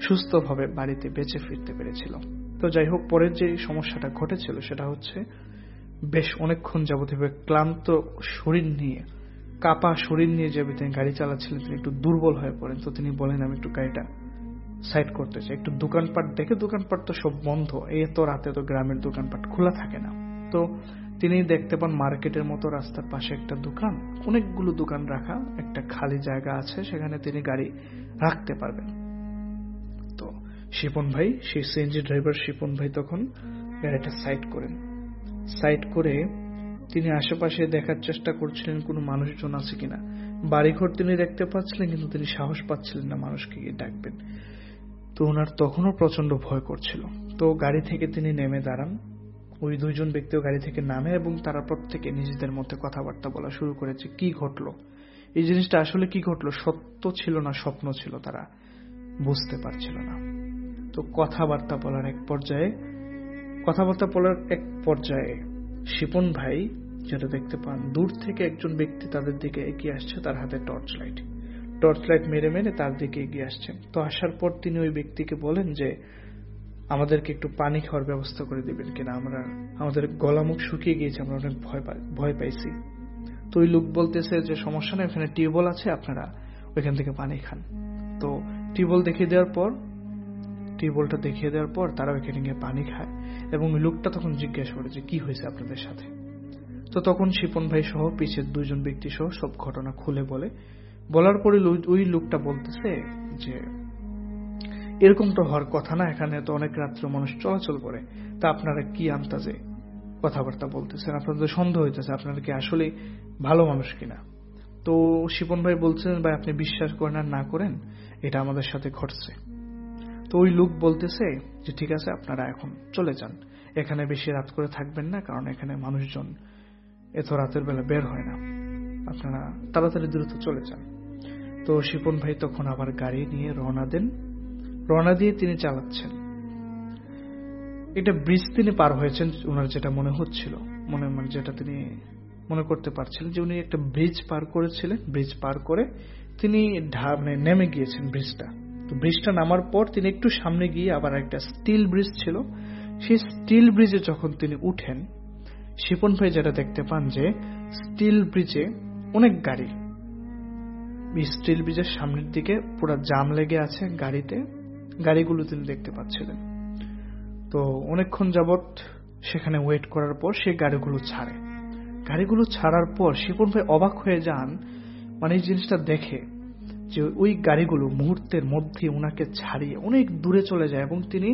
সুস্থভাবে বাড়িতে বেঁচে ফিরতে পেরেছিল। তো যাই হোক, পরের যে সমস্যাটা ঘটেছিল সেটা হচ্ছে বেশ অনেকক্ষণ যাবত ক্লান্ত শরীর নিয়ে, কাপা শরীর নিয়ে যে তিনি গাড়ি চালাচ্ছিলেন, তিনি একটু দুর্বল হয়ে পড়েন। তো তিনি বলেন, আমি একটু গাড়িটা সাইড করতে চাই, একটু দোকানপাট দেখে। দোকানপাট তো সব বন্ধ, এত রাতে তো গ্রামের দোকানপাট খোলা থাকে না। তো তিনি দেখতে পান মার্কেটের মতো রাস্তার পাশে একটা দোকান, অনেকগুলো দোকান রাখা, একটা খালি জায়গা আছে, সেখানে তিনি গাড়ি রাখতে পারবেন। তো শিপন ভাই, সেই সিএনজি ড্রাইভার শিপন ভাই তখন গাড়িটা সাইড করেন। সাইড করে তিনি আশেপাশে দেখার চেষ্টা করছিলেন কোনো মানুষজন আছে কিনা। বাড়িঘর তিনি দেখতে পাচ্ছিলেন, কিন্তু তিনি সাহস পাচ্ছিলেন না মানুষকে গিয়ে ডাকবেন। তো ওনার তখনও প্রচন্ড ভয় করছিল। তো গাড়ি থেকে তিনি নেমে দাঁড়ান। ওই দুইজন ব্যক্তিও গাড়ি থেকে নামে এবং তারা প্রত্যেকে নিজেদের মধ্যে কথাবার্তা বলা শুরু করেছে, কি ঘটলো, এই জিনিসটা আসলে কি ঘটলো, সত্য ছিল না স্বপ্ন ছিল, তারা বুঝতে পারছিল না। তো কথাবার্তা বলার এক পর্যায়ে শিপন ভাই যেটা দেখতে পান, দূর থেকে একজন ব্যক্তি তাদের দিকে এগিয়ে আসছে, তার হাতে টর্চ লাইট মেরে মেরে তার দিকে এগিয়ে আসছেন। তো আসার পর তিনি ওই ব্যক্তিকে বলেন যে আমাদেরকে একটু পানি খাওয়ার ব্যবস্থা করে দিবেন কিনা, আমাদের গলা মুখ শুকিয়ে গিয়েছে, আমরা অনেক ভয় পাইছি। তো ওই লোক বলতেছে যে সমস্যা নেই, ওখানে টিউবওয়েল আছে, আপনারা ওইখান থেকে পানি খান। তো টিউবওয়েলটা দেখিয়ে দেওয়ার পর তারা ওইখানে গিয়ে পানি খায় এবং ওই লোকটা তখন জিজ্ঞেস করে যে কি হয়েছে আপনাদের সাথে। তো তখন শিপন ভাই সহ পিছের দুইজন ব্যক্তি সহ সব ঘটনা খুলে বলার পরে ওই লোকটা বলতেছে যে এরকম তো হওয়ার কথা না, এখানে তো অনেক রাত্রে মানুষ চলাচল করে, তা আপনারা কি আন্তাজে কথাবার্তা বলতেছেন, আপনাদের সন্দেহ হইতেছে, আপনারা কি আসলে ভালো মানুষ কিনা। তো শিপন ভাই বলছেন, ভাই আপনি বিশ্বাস করেন আর না করেন, এটা আমাদের সাথে ঘটছে। তো ওই লোক বলতেছে যে ঠিক আছে, আপনারা এখন চলে যান, এখানে বেশি রাত করে থাকবেন না, কারণ এখানে মানুষজন এত রাতের বেলা বের হয় না, আপনারা তাড়াতাড়ি দ্রুত চলে যান। তো শিপন ভাই তখন আবার গাড়ি নিয়ে রওনা দিয়ে তিনি চালাচ্ছেন। এটা ব্রিজ তিনি পার হয়েছেন, ওনার যেটা মনে হচ্ছিল, যেটা তিনি মনে করতে পারছিলেন যে উনি একটা ব্রিজ পার করেছিলেন। ব্রিজ পার করে তিনি নেমে গিয়েছেন ব্রিজটা। তো ব্রিজটা নামার পর তিনি একটু সামনে গিয়ে আবার একটা স্টিল ব্রিজ ছিল, সেই স্টিল ব্রিজে যখন তিনি উঠেন, শিপন ভাই যেটা দেখতে পান যে স্টিল ব্রিজে অনেক গাড়ি, স্টিল ব্রিজের সামনের দিকে পুরো জাম লেগে আছে গাড়িগুলো তিনি দেখতে পাচ্ছিলেন। তো অনেকক্ষণ যাবৎ সেখানে ওয়েট করার পর সে গাড়িগুলো ছাড়ার পর শিপন ভাই অবাক হয়ে যান, এই জিনিসটা দেখে যে ওই গাড়িগুলো মুহূর্তের মধ্যে ওনাকে ছাড়িয়ে অনেক দূরে চলে যায় এবং তিনি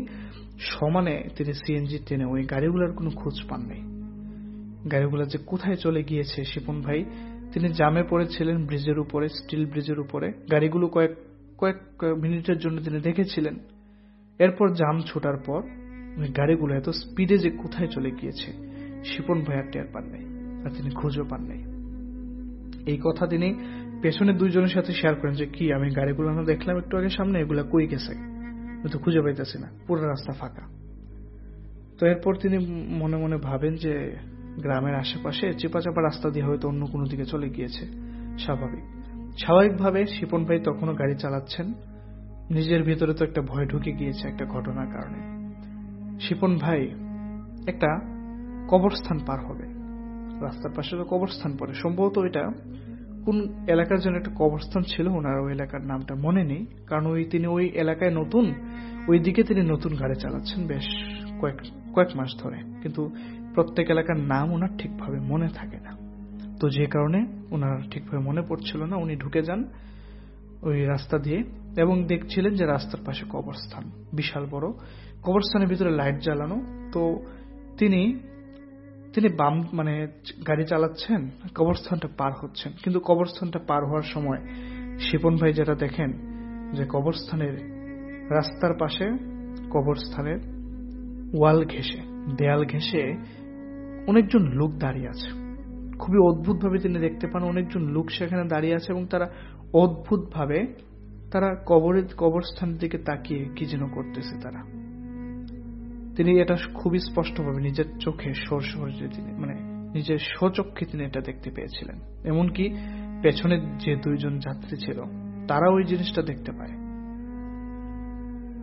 সিএনজি টেনে ওই গাড়িগুলোর কোনো খোঁজ পান নাই। গাড়িগুলো যে কোথায় চলে গিয়েছে, শিপন ভাই তিনি জামে পড়েছিলেন ব্রিজের উপরে, স্টিল ব্রিজের উপরে গাড়িগুলো কয়েক মিনিটের জন্য তিনি দেখেছিলেন। এরপর জাম ছুটার পর ওই গাড়িগুলো এত স্পিডে যে কোথায় চলে গিয়েছে শিপন ভাই আর টের পান নাই, আর তিনি খুঁজেও পান নাই। এই কথা তিনি পেছনে দুইজনের সাথে শেয়ার করেন যে কি, আমি গাড়িগুলো না দেখলাম একটু আগে সামনে, এগুলা কই গেছে, আমি তো খুঁজে পাইতেছি না, পুরো রাস্তা ফাঁকা। তো এরপর তিনি মনে মনে ভাবেন যে গ্রামের আশেপাশে চিপাচাপা রাস্তা দিয়ে হয়তো অন্য কোনো দিকে চলে গিয়েছে। স্বাভাবিকভাবে শিপন ভাই তখনও গাড়ি চালাচ্ছেন। নিজের ভিতরে তো একটা ভয় ঢুকে গিয়েছে একটা ঘটনার কারণে। শিপন ভাই একটা কবরস্থান পার হবে, রাস্তার পাশে তো কবরস্থান পড়ে, সম্ভবত এটা কোন এলাকার জন্য একটা কবরস্থান ছিল, ওনার ওই এলাকার নামটা মনে নেই, কারণ তিনি ওই এলাকায় নতুন, ওই দিকে তিনি নতুন গাড়ি চালাচ্ছেন বেশ কয়েক মাস ধরে, কিন্তু প্রত্যেক এলাকার নাম ওনার ঠিকভাবে মনে থাকে না। তো যে কারণে ওনার ঠিকভাবে মনে পড়ছিল না, উনি ঢুকে যান ওই রাস্তা দিয়ে এবং দেখছিলেন যে রাস্তার পাশে কবরস্থান, বিশাল বড় কবরস্থানের ভিতরে লাইট জ্বালানো। তো তিনি বাম গাড়ি চালাচ্ছেন, কবরস্থানটা পার হচ্ছেন, কিন্তু কবরস্থানটা পার হওয়ার সময় শিপন ভাই যেটা দেখেন যে কবরস্থানের রাস্তার পাশে কবরস্থানের দেয়াল ঘেঁষে অনেকজন লোক দাঁড়িয়ে আছে। খুবই অদ্ভুত ভাবে তিনি দেখতে পান অনেকজন লোক সেখানে দাঁড়িয়ে আছে এবং তারা অদ্ভুত ভাবে কবরস্থানের দিকে তাকিয়ে কি যেন করতেছে। তিনি এটা খুবই স্পষ্টভাবে নিজের চোখে নিজের স্বচক্ষে তিনি এটা দেখতে পেয়েছিলেন। এমনকি পেছনে যে দুইজন যাত্রী ছিল তারা ওই জিনিসটা দেখতে পায়।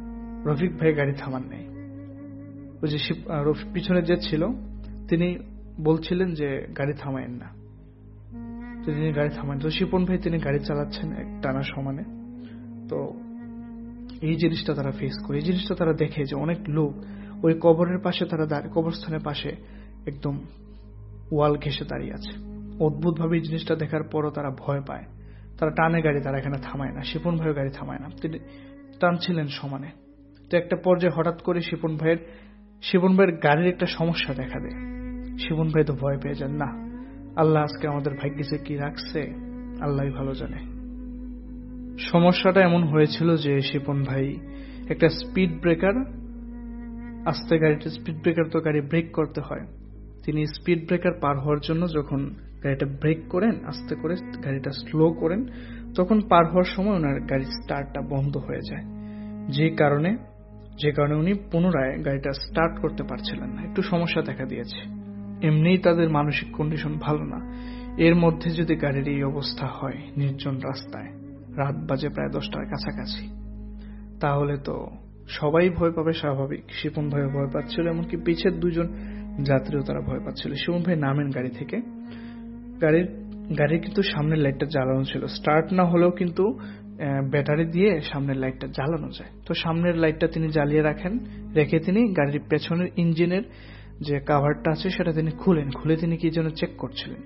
রফিক ভাই গাড়ি থামান নাই, ওই যে পিছনে যে ছিল তিনি বলছিলেন যে গাড়ি থামায়েন না, তো তিনি গাড়ি থামায়েন। তো শিপন ভাই তিনি গাড়ি চালাচ্ছেন এক টানা সমানে। তো এই জিনিসটা তারা ফেস করে, এই জিনিসটা তারা দেখে যে অনেক লোক ওই কবরের পাশে, তারা কবরস্থানের পাশে একদম ওয়াল ঘেঁষে দাঁড়িয়ে আছে। অদ্ভুতভাবে এই জিনিসটা দেখার পরও তারা ভয় পায়, তারা টানে গাড়ি, তারা এখানে থামায় না। শিপন ভাইও গাড়ি থামায় না, তিনি টানছিলেন সমানে। তো একটা পর্যায়ে হঠাৎ করে শিপন ভাইয়ের গাড়ির একটা সমস্যা দেখা দেয়। শিপন ভাই তো ভয় পেয়ে যান, না আল্লাহ আজকে আমাদের ভাগ্যে কি রাখছে আল্লাহই ভালো জানে। সমস্যাটা এমন হয়েছিল যে শিপন ভাই একটা স্পিড ব্রেকার, আস্তে গাড়িটা স্পিড ব্রেকার, তো গাড়ি ব্রেক করতে হয়। তিনি স্পিড ব্রেকার পার হওয়ার জন্য যখন গাড়িটা ব্রেক করেন, আস্তে করে গাড়িটা স্লো করেন, তখন পার হওয়ার সময় ওনার গাড়ির স্টার্টটা বন্ধ হয়ে যায়, যে কারণে উনি পুনরায় গাড়িটা স্টার্ট করতে পারছিলেন না, একটু সমস্যা দেখা দিয়েছে। এমনিই তাদের মানসিক কন্ডিশন ভালো না, এর মধ্যে যদি গাড়ির এই অবস্থা হয় নির্জন রাস্তায়, রাত বাজে প্রায় 10টার কাছাকাছি, তাহলে তো সবাই ভয় পাবে স্বাভাবিক। শিপন ভাইও ভয় পাচ্ছিল, এমনকি পিছের দুজন যাত্রীও তারা ভয় পাচ্ছিল। শিপন ভাই নামেন গাড়ি থেকে। গাড়ির কিন্তু সামনের লাইটটা জ্বালানো ছিল, স্টার্ট না হলেও কিন্তু ব্যাটারি দিয়ে সামনের লাইটটা জ্বালানো যায়। তো সামনের লাইটটা তিনি জ্বালিয়ে রেখে তিনি গাড়ির পেছনের ইঞ্জিনের যে কাভারটা আছে সেটা তিনি খুলে তিনি কি যেন চেক করছিলেন।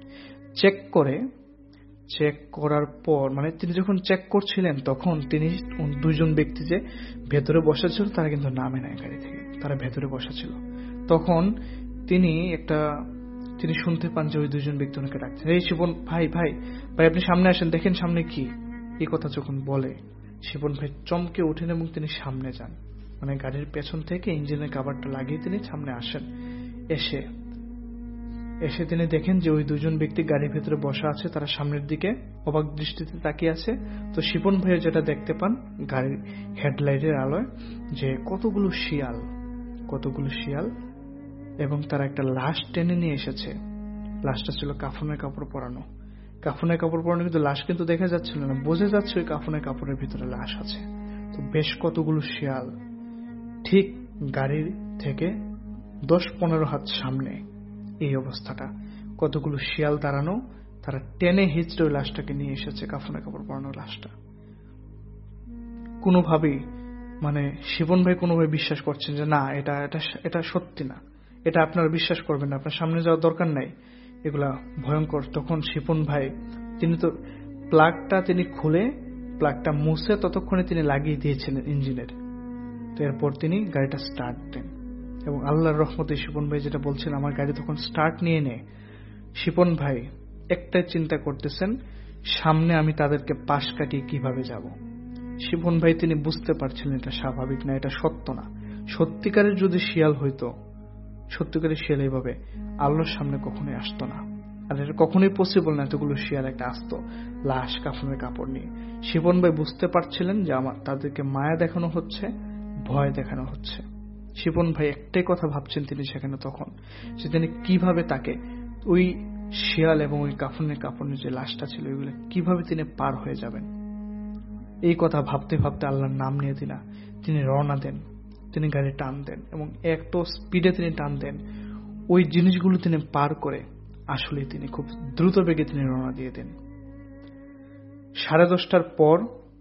চেক করার পর, মানে তিনি যখন চেক করছিলেন তখন তিনি দুইজন ব্যক্তি যে ভেতরে বসা ছিল তারা কিন্তু নামে নাই গাড়ি থেকে, তারা ভেতরে বসা ছিল। তখন তিনি শুনতে পান যে ওই দুইজন ব্যক্তি ওনাকে ডাকছেন, এই শিপন ভাই আপনি সামনে আসেন, দেখেন সামনে কি। এই কথা যখন বলে, শিপন ভাই চমকে ওঠেন এবং তিনি সামনে যান, মানে গাড়ির পেছন থেকে ইঞ্জিনের কাভারটা লাগিয়ে তিনি সামনে আসেন। এসে তিনি দেখেন যে ওই দুজন ব্যক্তি গাড়ির ভেতরে বসা আছে, তারা সামনের দিকে অবাক দৃষ্টিতে তাকিয়ে আছে। তো শিপন ভাইও যেটা দেখতে পান গাড়ির হেডলাইটের আলোয়, যে কতগুলো শিয়াল এবং তারা একটা লাশ টেনে নিয়ে এসেছে। লাশটা ছিল কাফনের কাপড় পরানো, কিন্তু লাশ কিন্তু দেখা যাচ্ছিল না, বোঝা যাচ্ছে ওই কাফনের কাপড়ের ভিতরে লাশ আছে। তো বেশ কতগুলো শিয়াল ঠিক গাড়ির থেকে 10-15 হাত সামনে, এই অবস্থাটা, কতগুলো শিয়াল দাঁড়ানো, তারা টেনে হিচড়ে ওই লাশটাকে নিয়ে এসেছে, কাফনের কাপড় পরানো লাশটা। কোনোভাবেই, মানে শিপন ভাই কোনোভাবে বিশ্বাস করছেন যে না, এটা সত্যি না, এটা আপনারা বিশ্বাস করবেন না, আপনার সামনে যাওয়ার দরকার নাই, এগুলা ভয়ঙ্কর। তখন শিপন ভাই তিনি তো প্লাগটা খুলে প্লাগটা মুছে ততক্ষণে তিনি লাগিয়ে দিয়েছিলেন ইঞ্জিনের। তো এরপর তিনি গাড়িটা স্টার্ট দেন এবং আল্লাহর রহমতে শিপন ভাই যেটা বলছেন, আমার গাড়ি তখন স্টার্ট নিয়ে নেয়। শিপন ভাই একটাই চিন্তা করতেছেন, সামনে আমি তাদেরকে পাশ কাটিয়ে কিভাবে যাব। শিপন ভাই তিনি বুঝতে পারছিলেন এটা স্বাভাবিক না, এটা সত্য না। সত্যিকারের যদি শিয়াল হইতো, সত্যিকারের শিয়াল এইভাবে আল্লাহর সামনে কখনোই আসতো না, আর এটা কখনোই পসিবল না, এতগুলো শিয়াল একটা আসতো লাশ কাফনের কাপড় নিয়ে। শিপন ভাই বুঝতে পারছিলেন যে তাদেরকে মায়া দেখানো হচ্ছে, ভয় দেখানো হচ্ছে। শিপন ভাই একটাই কথা ভাবছেন তিনি সেখানে তখন, যে তিনি কিভাবে তাকে ওই শিয়াল এবং ওই কাফনের কাপড়ের যে লাশটা ছিল ওইগুলো কিভাবে তিনি পার হয়ে যাবেন। এই কথা ভাবতে ভাবতে আল্লাহর নাম নিয়ে তিনি রওনা দেন, তিনি গাড়ি টান দেন এবং একটু স্পিডে তিনি টান দেন। ওই জিনিসগুলো তিনি পার করে আসলে তিনি খুব দ্রুত বেগে তিনি রওনা দিয়ে দেন। 10:30 পর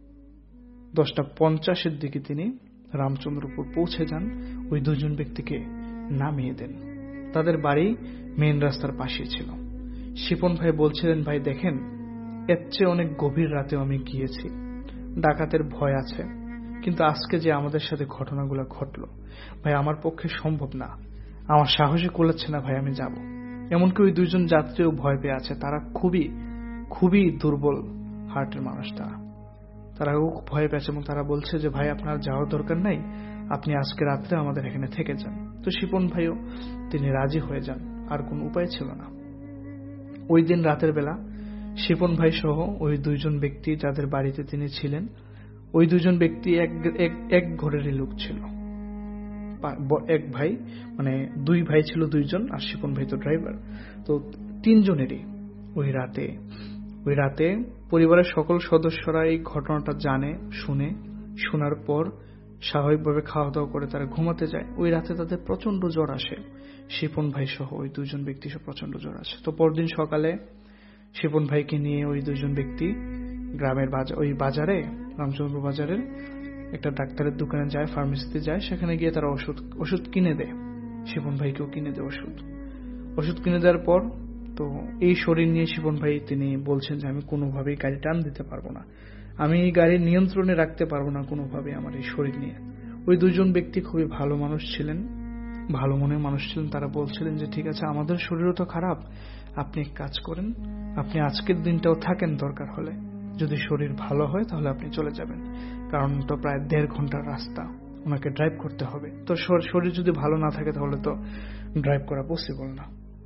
10:50 দিকে তিনি রামচন্দ্রপুর পৌঁছে যান, ওই দুজন ব্যক্তিকে নামিয়ে দেন। তাদের বাড়ি মেইন রাস্তার পাশে ছিল। শিপন ভাই বলছিলেন, ভাই দেখেন, এর চেয়ে অনেক গভীর রাতেও আমি গিয়েছি, ডাকাতের ভয় আছে, কিন্তু আজকে যে আমাদের সাথে ঘটনাগুলো ঘটলো ভাই, আমার পক্ষে সম্ভব না, আমার সাহসে কুলাচ্ছে না ভাই, আমি যাব। এমনকি ওই দুইজন যাত্রীও ভয় পেয়ে আছে, তারা খুবই খুবই দুর্বল হার্টের মানুষ, তারাও ভয় পেয়েছে এবং তারা বলছে যে ভাই আপনার যাওয়ার দরকার নাই, আপনি আজকে রাত্রে আমাদের এখানে থেকে যান। তো শিপন ভাইও তিনি রাজি হয়ে যান, আর কোন উপায় ছিল না। ওই দিন রাতের বেলা শিপন ভাই সহ ওই দুইজন ব্যক্তি যাদের বাড়িতে তিনি ছিলেন, ওই দুজন ব্যক্তি এক ঘরেরই লোক ছিল। এক ভাই, মানে দুই ভাই ছিল দুইজন, আর শিপন ভাই তো ড্রাইভার। তো তিনজনেরই ওই রাতে পরিবারের সকল সদস্যরা এই ঘটনাটা শোনার পর স্বাভাবিকভাবে খাওয়া দাওয়া করে তারা ঘুমাতে যায়। ওই রাতে তাদের প্রচন্ড জ্বর আসে, শিপন ভাই সহ ওই দুজন ব্যক্তি সহ প্রচন্ড জ্বর আসে। তো পরদিন সকালে শিপন ভাইকে নিয়ে ওই দুজন ব্যক্তি গ্রামের ওই বাজারে, রামচন্দ্রপুর বাজারের একটা ডাক্তারের দোকানে যায়, ফার্মেসিতে যায়। সেখানে গিয়ে তারা ওষুধ কিনে দেয়, শিপন ভাইকেও কিনে দেয় ওষুধ কিনে দেওয়ার পর তো এই শরীর নিয়ে শিপন ভাই তিনি বলছেন যে আমি কোনোভাবেই গাড়ি টান দিতে পারবো না, আমি এই গাড়ির নিয়ন্ত্রণে রাখতে পারবো না কোনোভাবে আমার এই শরীর নিয়ে। ওই দুজন ব্যক্তি খুবই ভালো মানুষ ছিলেন, ভালো মনের মানুষ ছিলেন। তারা বলছিলেন যে ঠিক আছে, আমাদের শরীরও তো খারাপ, আপনি এক কাজ করেন, আপনি আজকের দিনটাও থাকেন, দরকার হলে যদি শরীর ভালো হয় তাহলে আপনি চলে যাবেন, কারণ তো প্রায় 1.5 ঘন্টার রাস্তা, ওনাকে ড্রাইভ করতে হবে। তো শরীর যদি ভালো না থাকে তাহলে তো ড্রাইভ করা পসিবল না।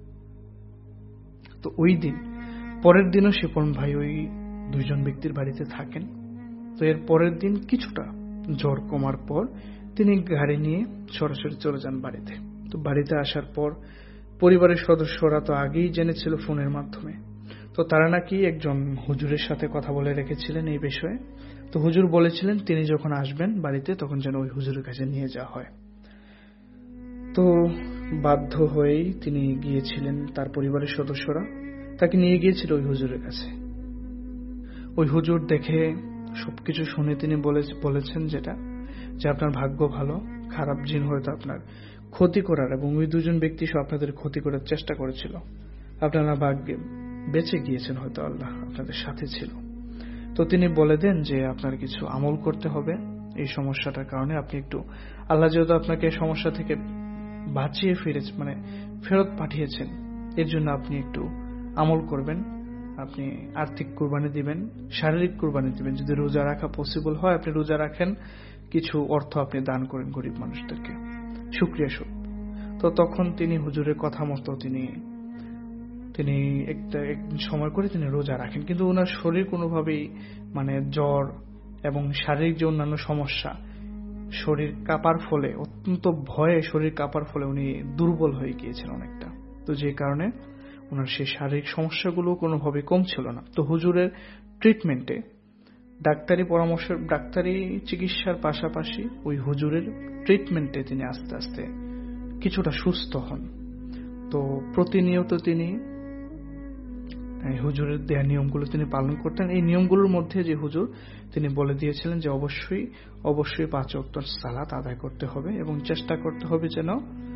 তো ওই দিন পরের দিনও শিপন ভাই ওই দুইজন ব্যক্তির বাড়িতে থাকেন। তো এর পরের দিন কিছুটা জ্বর কমার পর তিনি গাড়ি নিয়ে সরাসরি চলে যান বাড়িতে। তো বাড়িতে আসার পর পরিবারের সদস্যরা তো আগেই জেনেছিল ফোনের মাধ্যমে, তো তারা নাকি একজন হুজুরের সাথে কথা বলে রেখেছিলেন এই বিষয়ে। তো হুজুর বলেছিলেন তিনি যখন আসবেন বাড়িতে তখন যেন ওই হুজুরের কাছে নিয়ে যাওয়া হয়। তো বাধ্য হয়েই তিনি গিয়েছিলেন, তার পরিবারের সদস্যরা তাকে নিয়ে গিয়েছিল ওই হুজুরের কাছে। ওই হুজুর দেখে সবকিছু শুনে তিনি বলেছেন যেটা, যে আপনার ভাগ্য ভালো, খারাপ জিন হয়তো আপনার ক্ষতি করার এবং ওই দুজন ব্যক্তি সব আপনাদের ক্ষতি করার চেষ্টা করেছিল, আপনারা ভাগ্যে বেঁচে গিয়েছেন, হয়তো আল্লাহ আপনাদের সাথে ছিল। তো তিনি বলে দেন যে আপনার কিছু আমল করতে হবে এই সমস্যাটার কারণে, আপনি একটু, আল্লাহ যেহেতু আপনাকে সমস্যা থেকে বাঁচিয়ে ফেরত পাঠিয়েছেন, এর জন্য আপনি একটু আমল করবেন, আপনি আর্থিক কুরবানি দিবেন, শারীরিক কুরবানি দিবেন, যদি রোজা রাখা পসিবল হয় আপনি রোজা রাখেন, কিছু অর্থ আপনি দান করেন গরিব মানুষদেরকে শুকরিয়া স্বরূপ। তো তখন তিনি হুজুরের কথা মতো তিনি একটা সময় করে তিনি রোজা রাখেন, কিন্তু ওনার শরীর কোনোভাবেই জ্বর এবং শারীরিক যে অন্যান্য সমস্যা, শরীর কাঁপার ফলে, অত্যন্ত ভয়ে শরীর কাঁপার ফলে উনি দুর্বল হয়ে গিয়েছেন অনেকটা। তো যে কারণে ওনার সেই শারীরিক সমস্যাগুলো কোনোভাবে কমছিল না। তো হুজুরের ট্রিটমেন্টে, ডাক্তারি চিকিৎসার পাশাপাশি ওই হুজুরের ট্রিটমেন্টে তিনি আস্তে আস্তে কিছুটা সুস্থ হন। তো প্রতিনিয়ত তিনি হুজুরের দেয়া নিয়মগুলো তিনি পালন করতেন। এই নিয়মগুলোর মধ্যে যে হুজুর তিনি বলে দিয়েছিলেন যে অবশ্যই 5 ওয়াক্ত সালাত আদায় করতে হবে এবং চেষ্টা করতে হবে যেন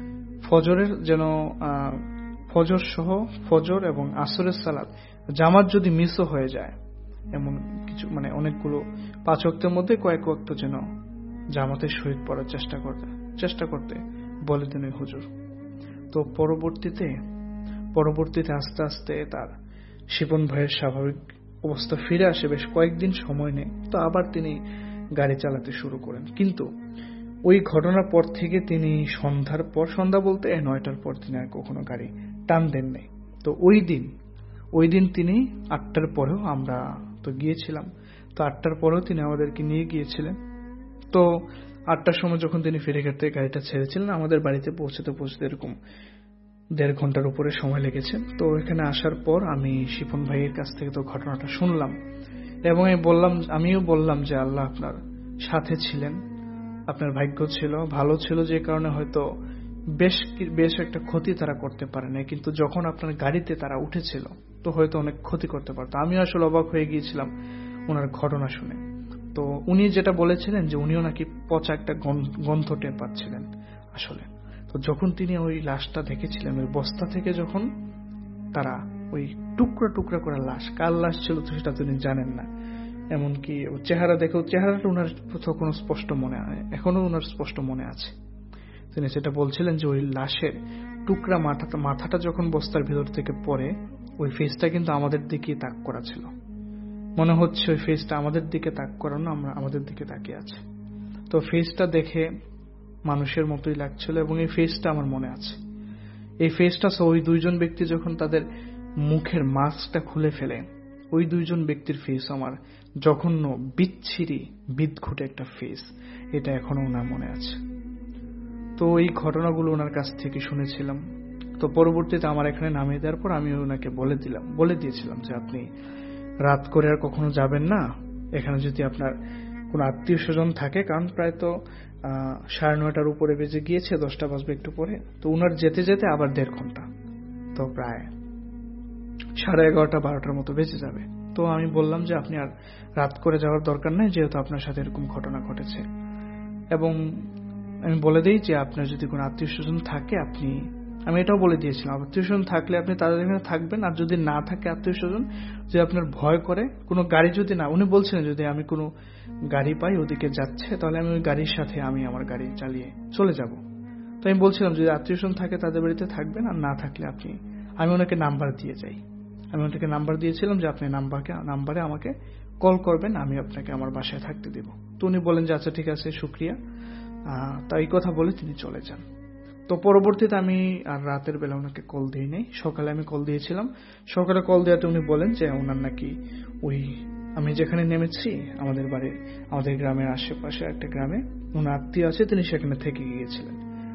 ফজর এবং আসরের সালাত জামাত যদি মিসও হয়ে যায়, এমন কিছু অনেকগুলো 5 ওয়াক্তের মধ্যে কয়েক ওয়াক্ত যেন জামাতের সহিত পড়ার চেষ্টা করতে বলে দেন হুজুর। তো পরবর্তীতে আস্তে আস্তে তার শিপন ভাইয়ের স্বাভাবিক অবস্থা ফিরে আসে, বেশ কয়েকদিন সময় নেয়। তো আবার তিনি গাড়ি চালাতে শুরু করেন, কিন্তু ওই ঘটনার পর থেকে তিনি সন্ধ্যা বলতে 9টার পর তিনি আর কখনো গাড়ি টান দেন নাই। তো ওই দিন তিনি 8টার পরেও, আমরা তো গিয়েছিলাম, তো 8টার পরেও তিনি আমাদেরকে নিয়ে গিয়েছিলেন। তো 8টার সময় যখন তিনি ফেরিঘাট থেকে গাড়িটা ছেড়েছিলেন, আমাদের বাড়িতে পৌঁছতে এরকম 1.5 ঘন্টার উপরে সময় লেগেছে। তো এখানে আসার পর আমি শিপন ভাইয়ের কাছ থেকে তো ঘটনাটা শুনলাম এবং আমিও বললাম যে আল্লাহ আপনার সাথে ছিলেন, আপনার ভাগ্য ছিল ভালো ছিল, যে কারণে হয়তো বেশ একটা ক্ষতি তারা করতে পারে না, কিন্তু যখন আপনার গাড়িতে তারা উঠেছিল তো হয়তো অনেক ক্ষতি করতে পারতো। আমিও আসলে অবাক হয়ে গিয়েছিলাম ওনার ঘটনা শুনে। তো উনি যেটা বলেছিলেন যে উনিও নাকি পচা একটা গন্ধ টের পাচ্ছিলেন আসলে। তো যখন তিনি ওই লাশটা দেখেছিলেন, ওই বস্তা থেকে যখন তারা ওই টুকরা করে লাশ, কার লাশ ছিল তো সেটা তিনি জানেন না, এমনকি চেহারাটা ওনার তখন স্পষ্ট মনে হয়, এখনো ওনার স্পষ্ট মনে আছে। তিনি সেটা বলছিলেন যে ওই লাশের টুকরা মাথাটা যখন বস্তার ভিতর থেকে পড়ে, ওই ফেসটা কিন্তু আমাদের দিকেই তাক করা ছিল, মনে হচ্ছে ওই ফেসটা আমাদের দিকে তাক করানো, আমরা আমাদের দিকে তাকিয়ে আছে। তো ফেসটা দেখে মানুষের মতোই লাগছিল এবং এই ফেসটা আমার মনে আছে। এই ফেসটা ওই দুইজন ব্যক্তি যখন তাদের মুখের মাস্কটা খুলে ফেলে, ওই দুইজন ব্যক্তির ফেস আমার জঘন্য, বিচ্ছিরি, বিদঘুটে একটা ফেস, এটা এখনো ওনার মনে আছে। তো এই ঘটনাগুলো ওনার কাছ থেকে শুনেছিলাম। তো পরবর্তীতে আমার এখানে নামিয়ে দেওয়ার পর আমি ওনাকে বলে দিয়েছিলাম যে আপনি রাত করে আর কখনো যাবেন না, এখানে যদি আপনার কোনো আত্মীয় স্বজন থাকে, কারণ প্রায় তো 9:30টার উপরে বেজে গিয়েছে, 10টা বাজবে একটু পরে। তো উনার যেতে যেতে আবার 1.5 ঘন্টা, তো প্রায় 11:30 12টার মতো বেজে যাবে। তো আমি বললাম যে আপনি আর রাত করে যাওয়ার দরকার নেই, যেহেতু আপনার সাথে এরকম ঘটনা ঘটেছে। এবং আমি বলে দিই যে আপনার যদি কোনো আত্মীয় স্বজন থাকে, আমি এটাও বলে দিয়েছিলাম আত্মীয় স্বজন থাকলে আপনি তাদের এখানে থাকবেন, আর যদি না থাকে আত্মীয় স্বজন, যে আপনার ভয় করে কোনো গাড়ি যদি না, উনি বলছিলেন যদি আমি কোনো গাড়ি পাই ওদিকে যাচ্ছে, তাহলে আমি ওই গাড়ির সাথে আমি আমার গাড়ি চালিয়ে চলে যাব। তো আমি বলছিলাম যদি আত্মীয় স্বজন থাকে তাদের বাড়িতে থাকবেন, আর না থাকলে আমি ওনাকে নাম্বার দিয়ে যাই। আমি ওনাকে নাম্বার দিয়েছিলাম যে আপনি নাম্বারে আমাকে কল করবেন, আমি আপনাকে আমার বাসায় থাকতে দেব। তো উনি বলেন যে আচ্ছা ঠিক আছে, শুক্রিয়া। তাই কথা বলে তিনি চলে যান। তো পরবর্তীতে আমি আর রাতের বেলা ওনাকে কল দিই নাই, সকালে আমি কল দিয়েছিলাম। সকালে কল দেওয়াতে উনি বলেন যে ওনার নাকি আমি যেখানে নেমেছি আমাদের গ্রামের আশেপাশে একটা গ্রামে ওনার আত্মীয় আছে, তিনি সেখানে থেকে গিয়েছিলেন।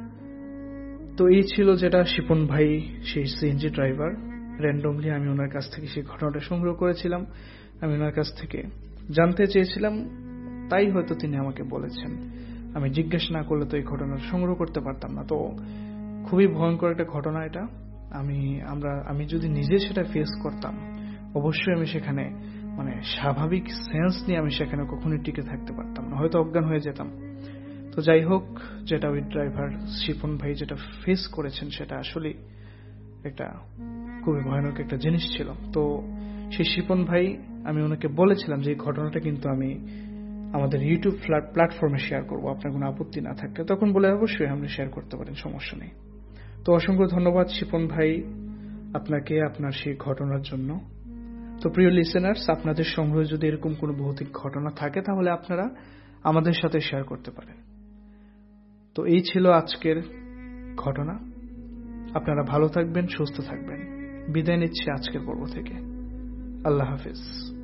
তো এই ছিল যেটা শিপন ভাই, সেই সিএনজি ড্রাইভার। র্যান্ডমলি আমি ওনার কাছ থেকে সেই ঘটনাটা সংগ্রহ করেছিলাম। আমি ওনার কাছ থেকে জানতে চেয়েছিলাম, তাই হয়তো তিনি আমাকে বলেছেন। আমি জিজ্ঞেস না করলে তো এই ঘটনাটা সংগ্রহ করতে পারতাম না। তো খুবই ভয়ঙ্কর একটা ঘটনা এটা। আমি যদি নিজে সেটা ফেস করতাম, অবশ্যই আমি সেখানে স্বাভাবিক সেন্স নিয়ে আমি সেখানে কখনোই টিকে থাকতে পারতাম না, হয়তো অজ্ঞান হয়ে যেতাম। তো যাই হোক, যেটা ওই ড্রাইভার শিপন ভাই যেটা ফেস করেছেন সেটা আসলে একটা খুবই ভয়ানক একটা জিনিস ছিল। তো সেই শিপন ভাই, আমি ওনাকে বলেছিলাম যে এই ঘটনাটা কিন্তু আমি আমাদের ইউটিউব প্ল্যাটফর্মে শেয়ার করবো, আপনার কোনো আপত্তি না থাকলে। তখন বলে অবশ্যই আপনি শেয়ার করতে পারেন, সমস্যা নেই। তো অসংখ্য ধন্যবাদ শিপন ভাই আপনাকে, আপনার সেই ঘটনার জন্য। তো প্রিয় লিসেনার্স, আপনাদের সংগ্রহ যদি এরকম কোনো ভৌতিক ঘটনা থাকে তাহলে আপনারা আমাদের সাথে শেয়ার করতে পারেন। তো এই ছিল আজকের ঘটনা। আপনারা ভালো থাকবেন, সুস্থ থাকবেন। বিদায় নিচ্ছি আজকের পর্ব থেকে। আল্লাহ হাফেজ।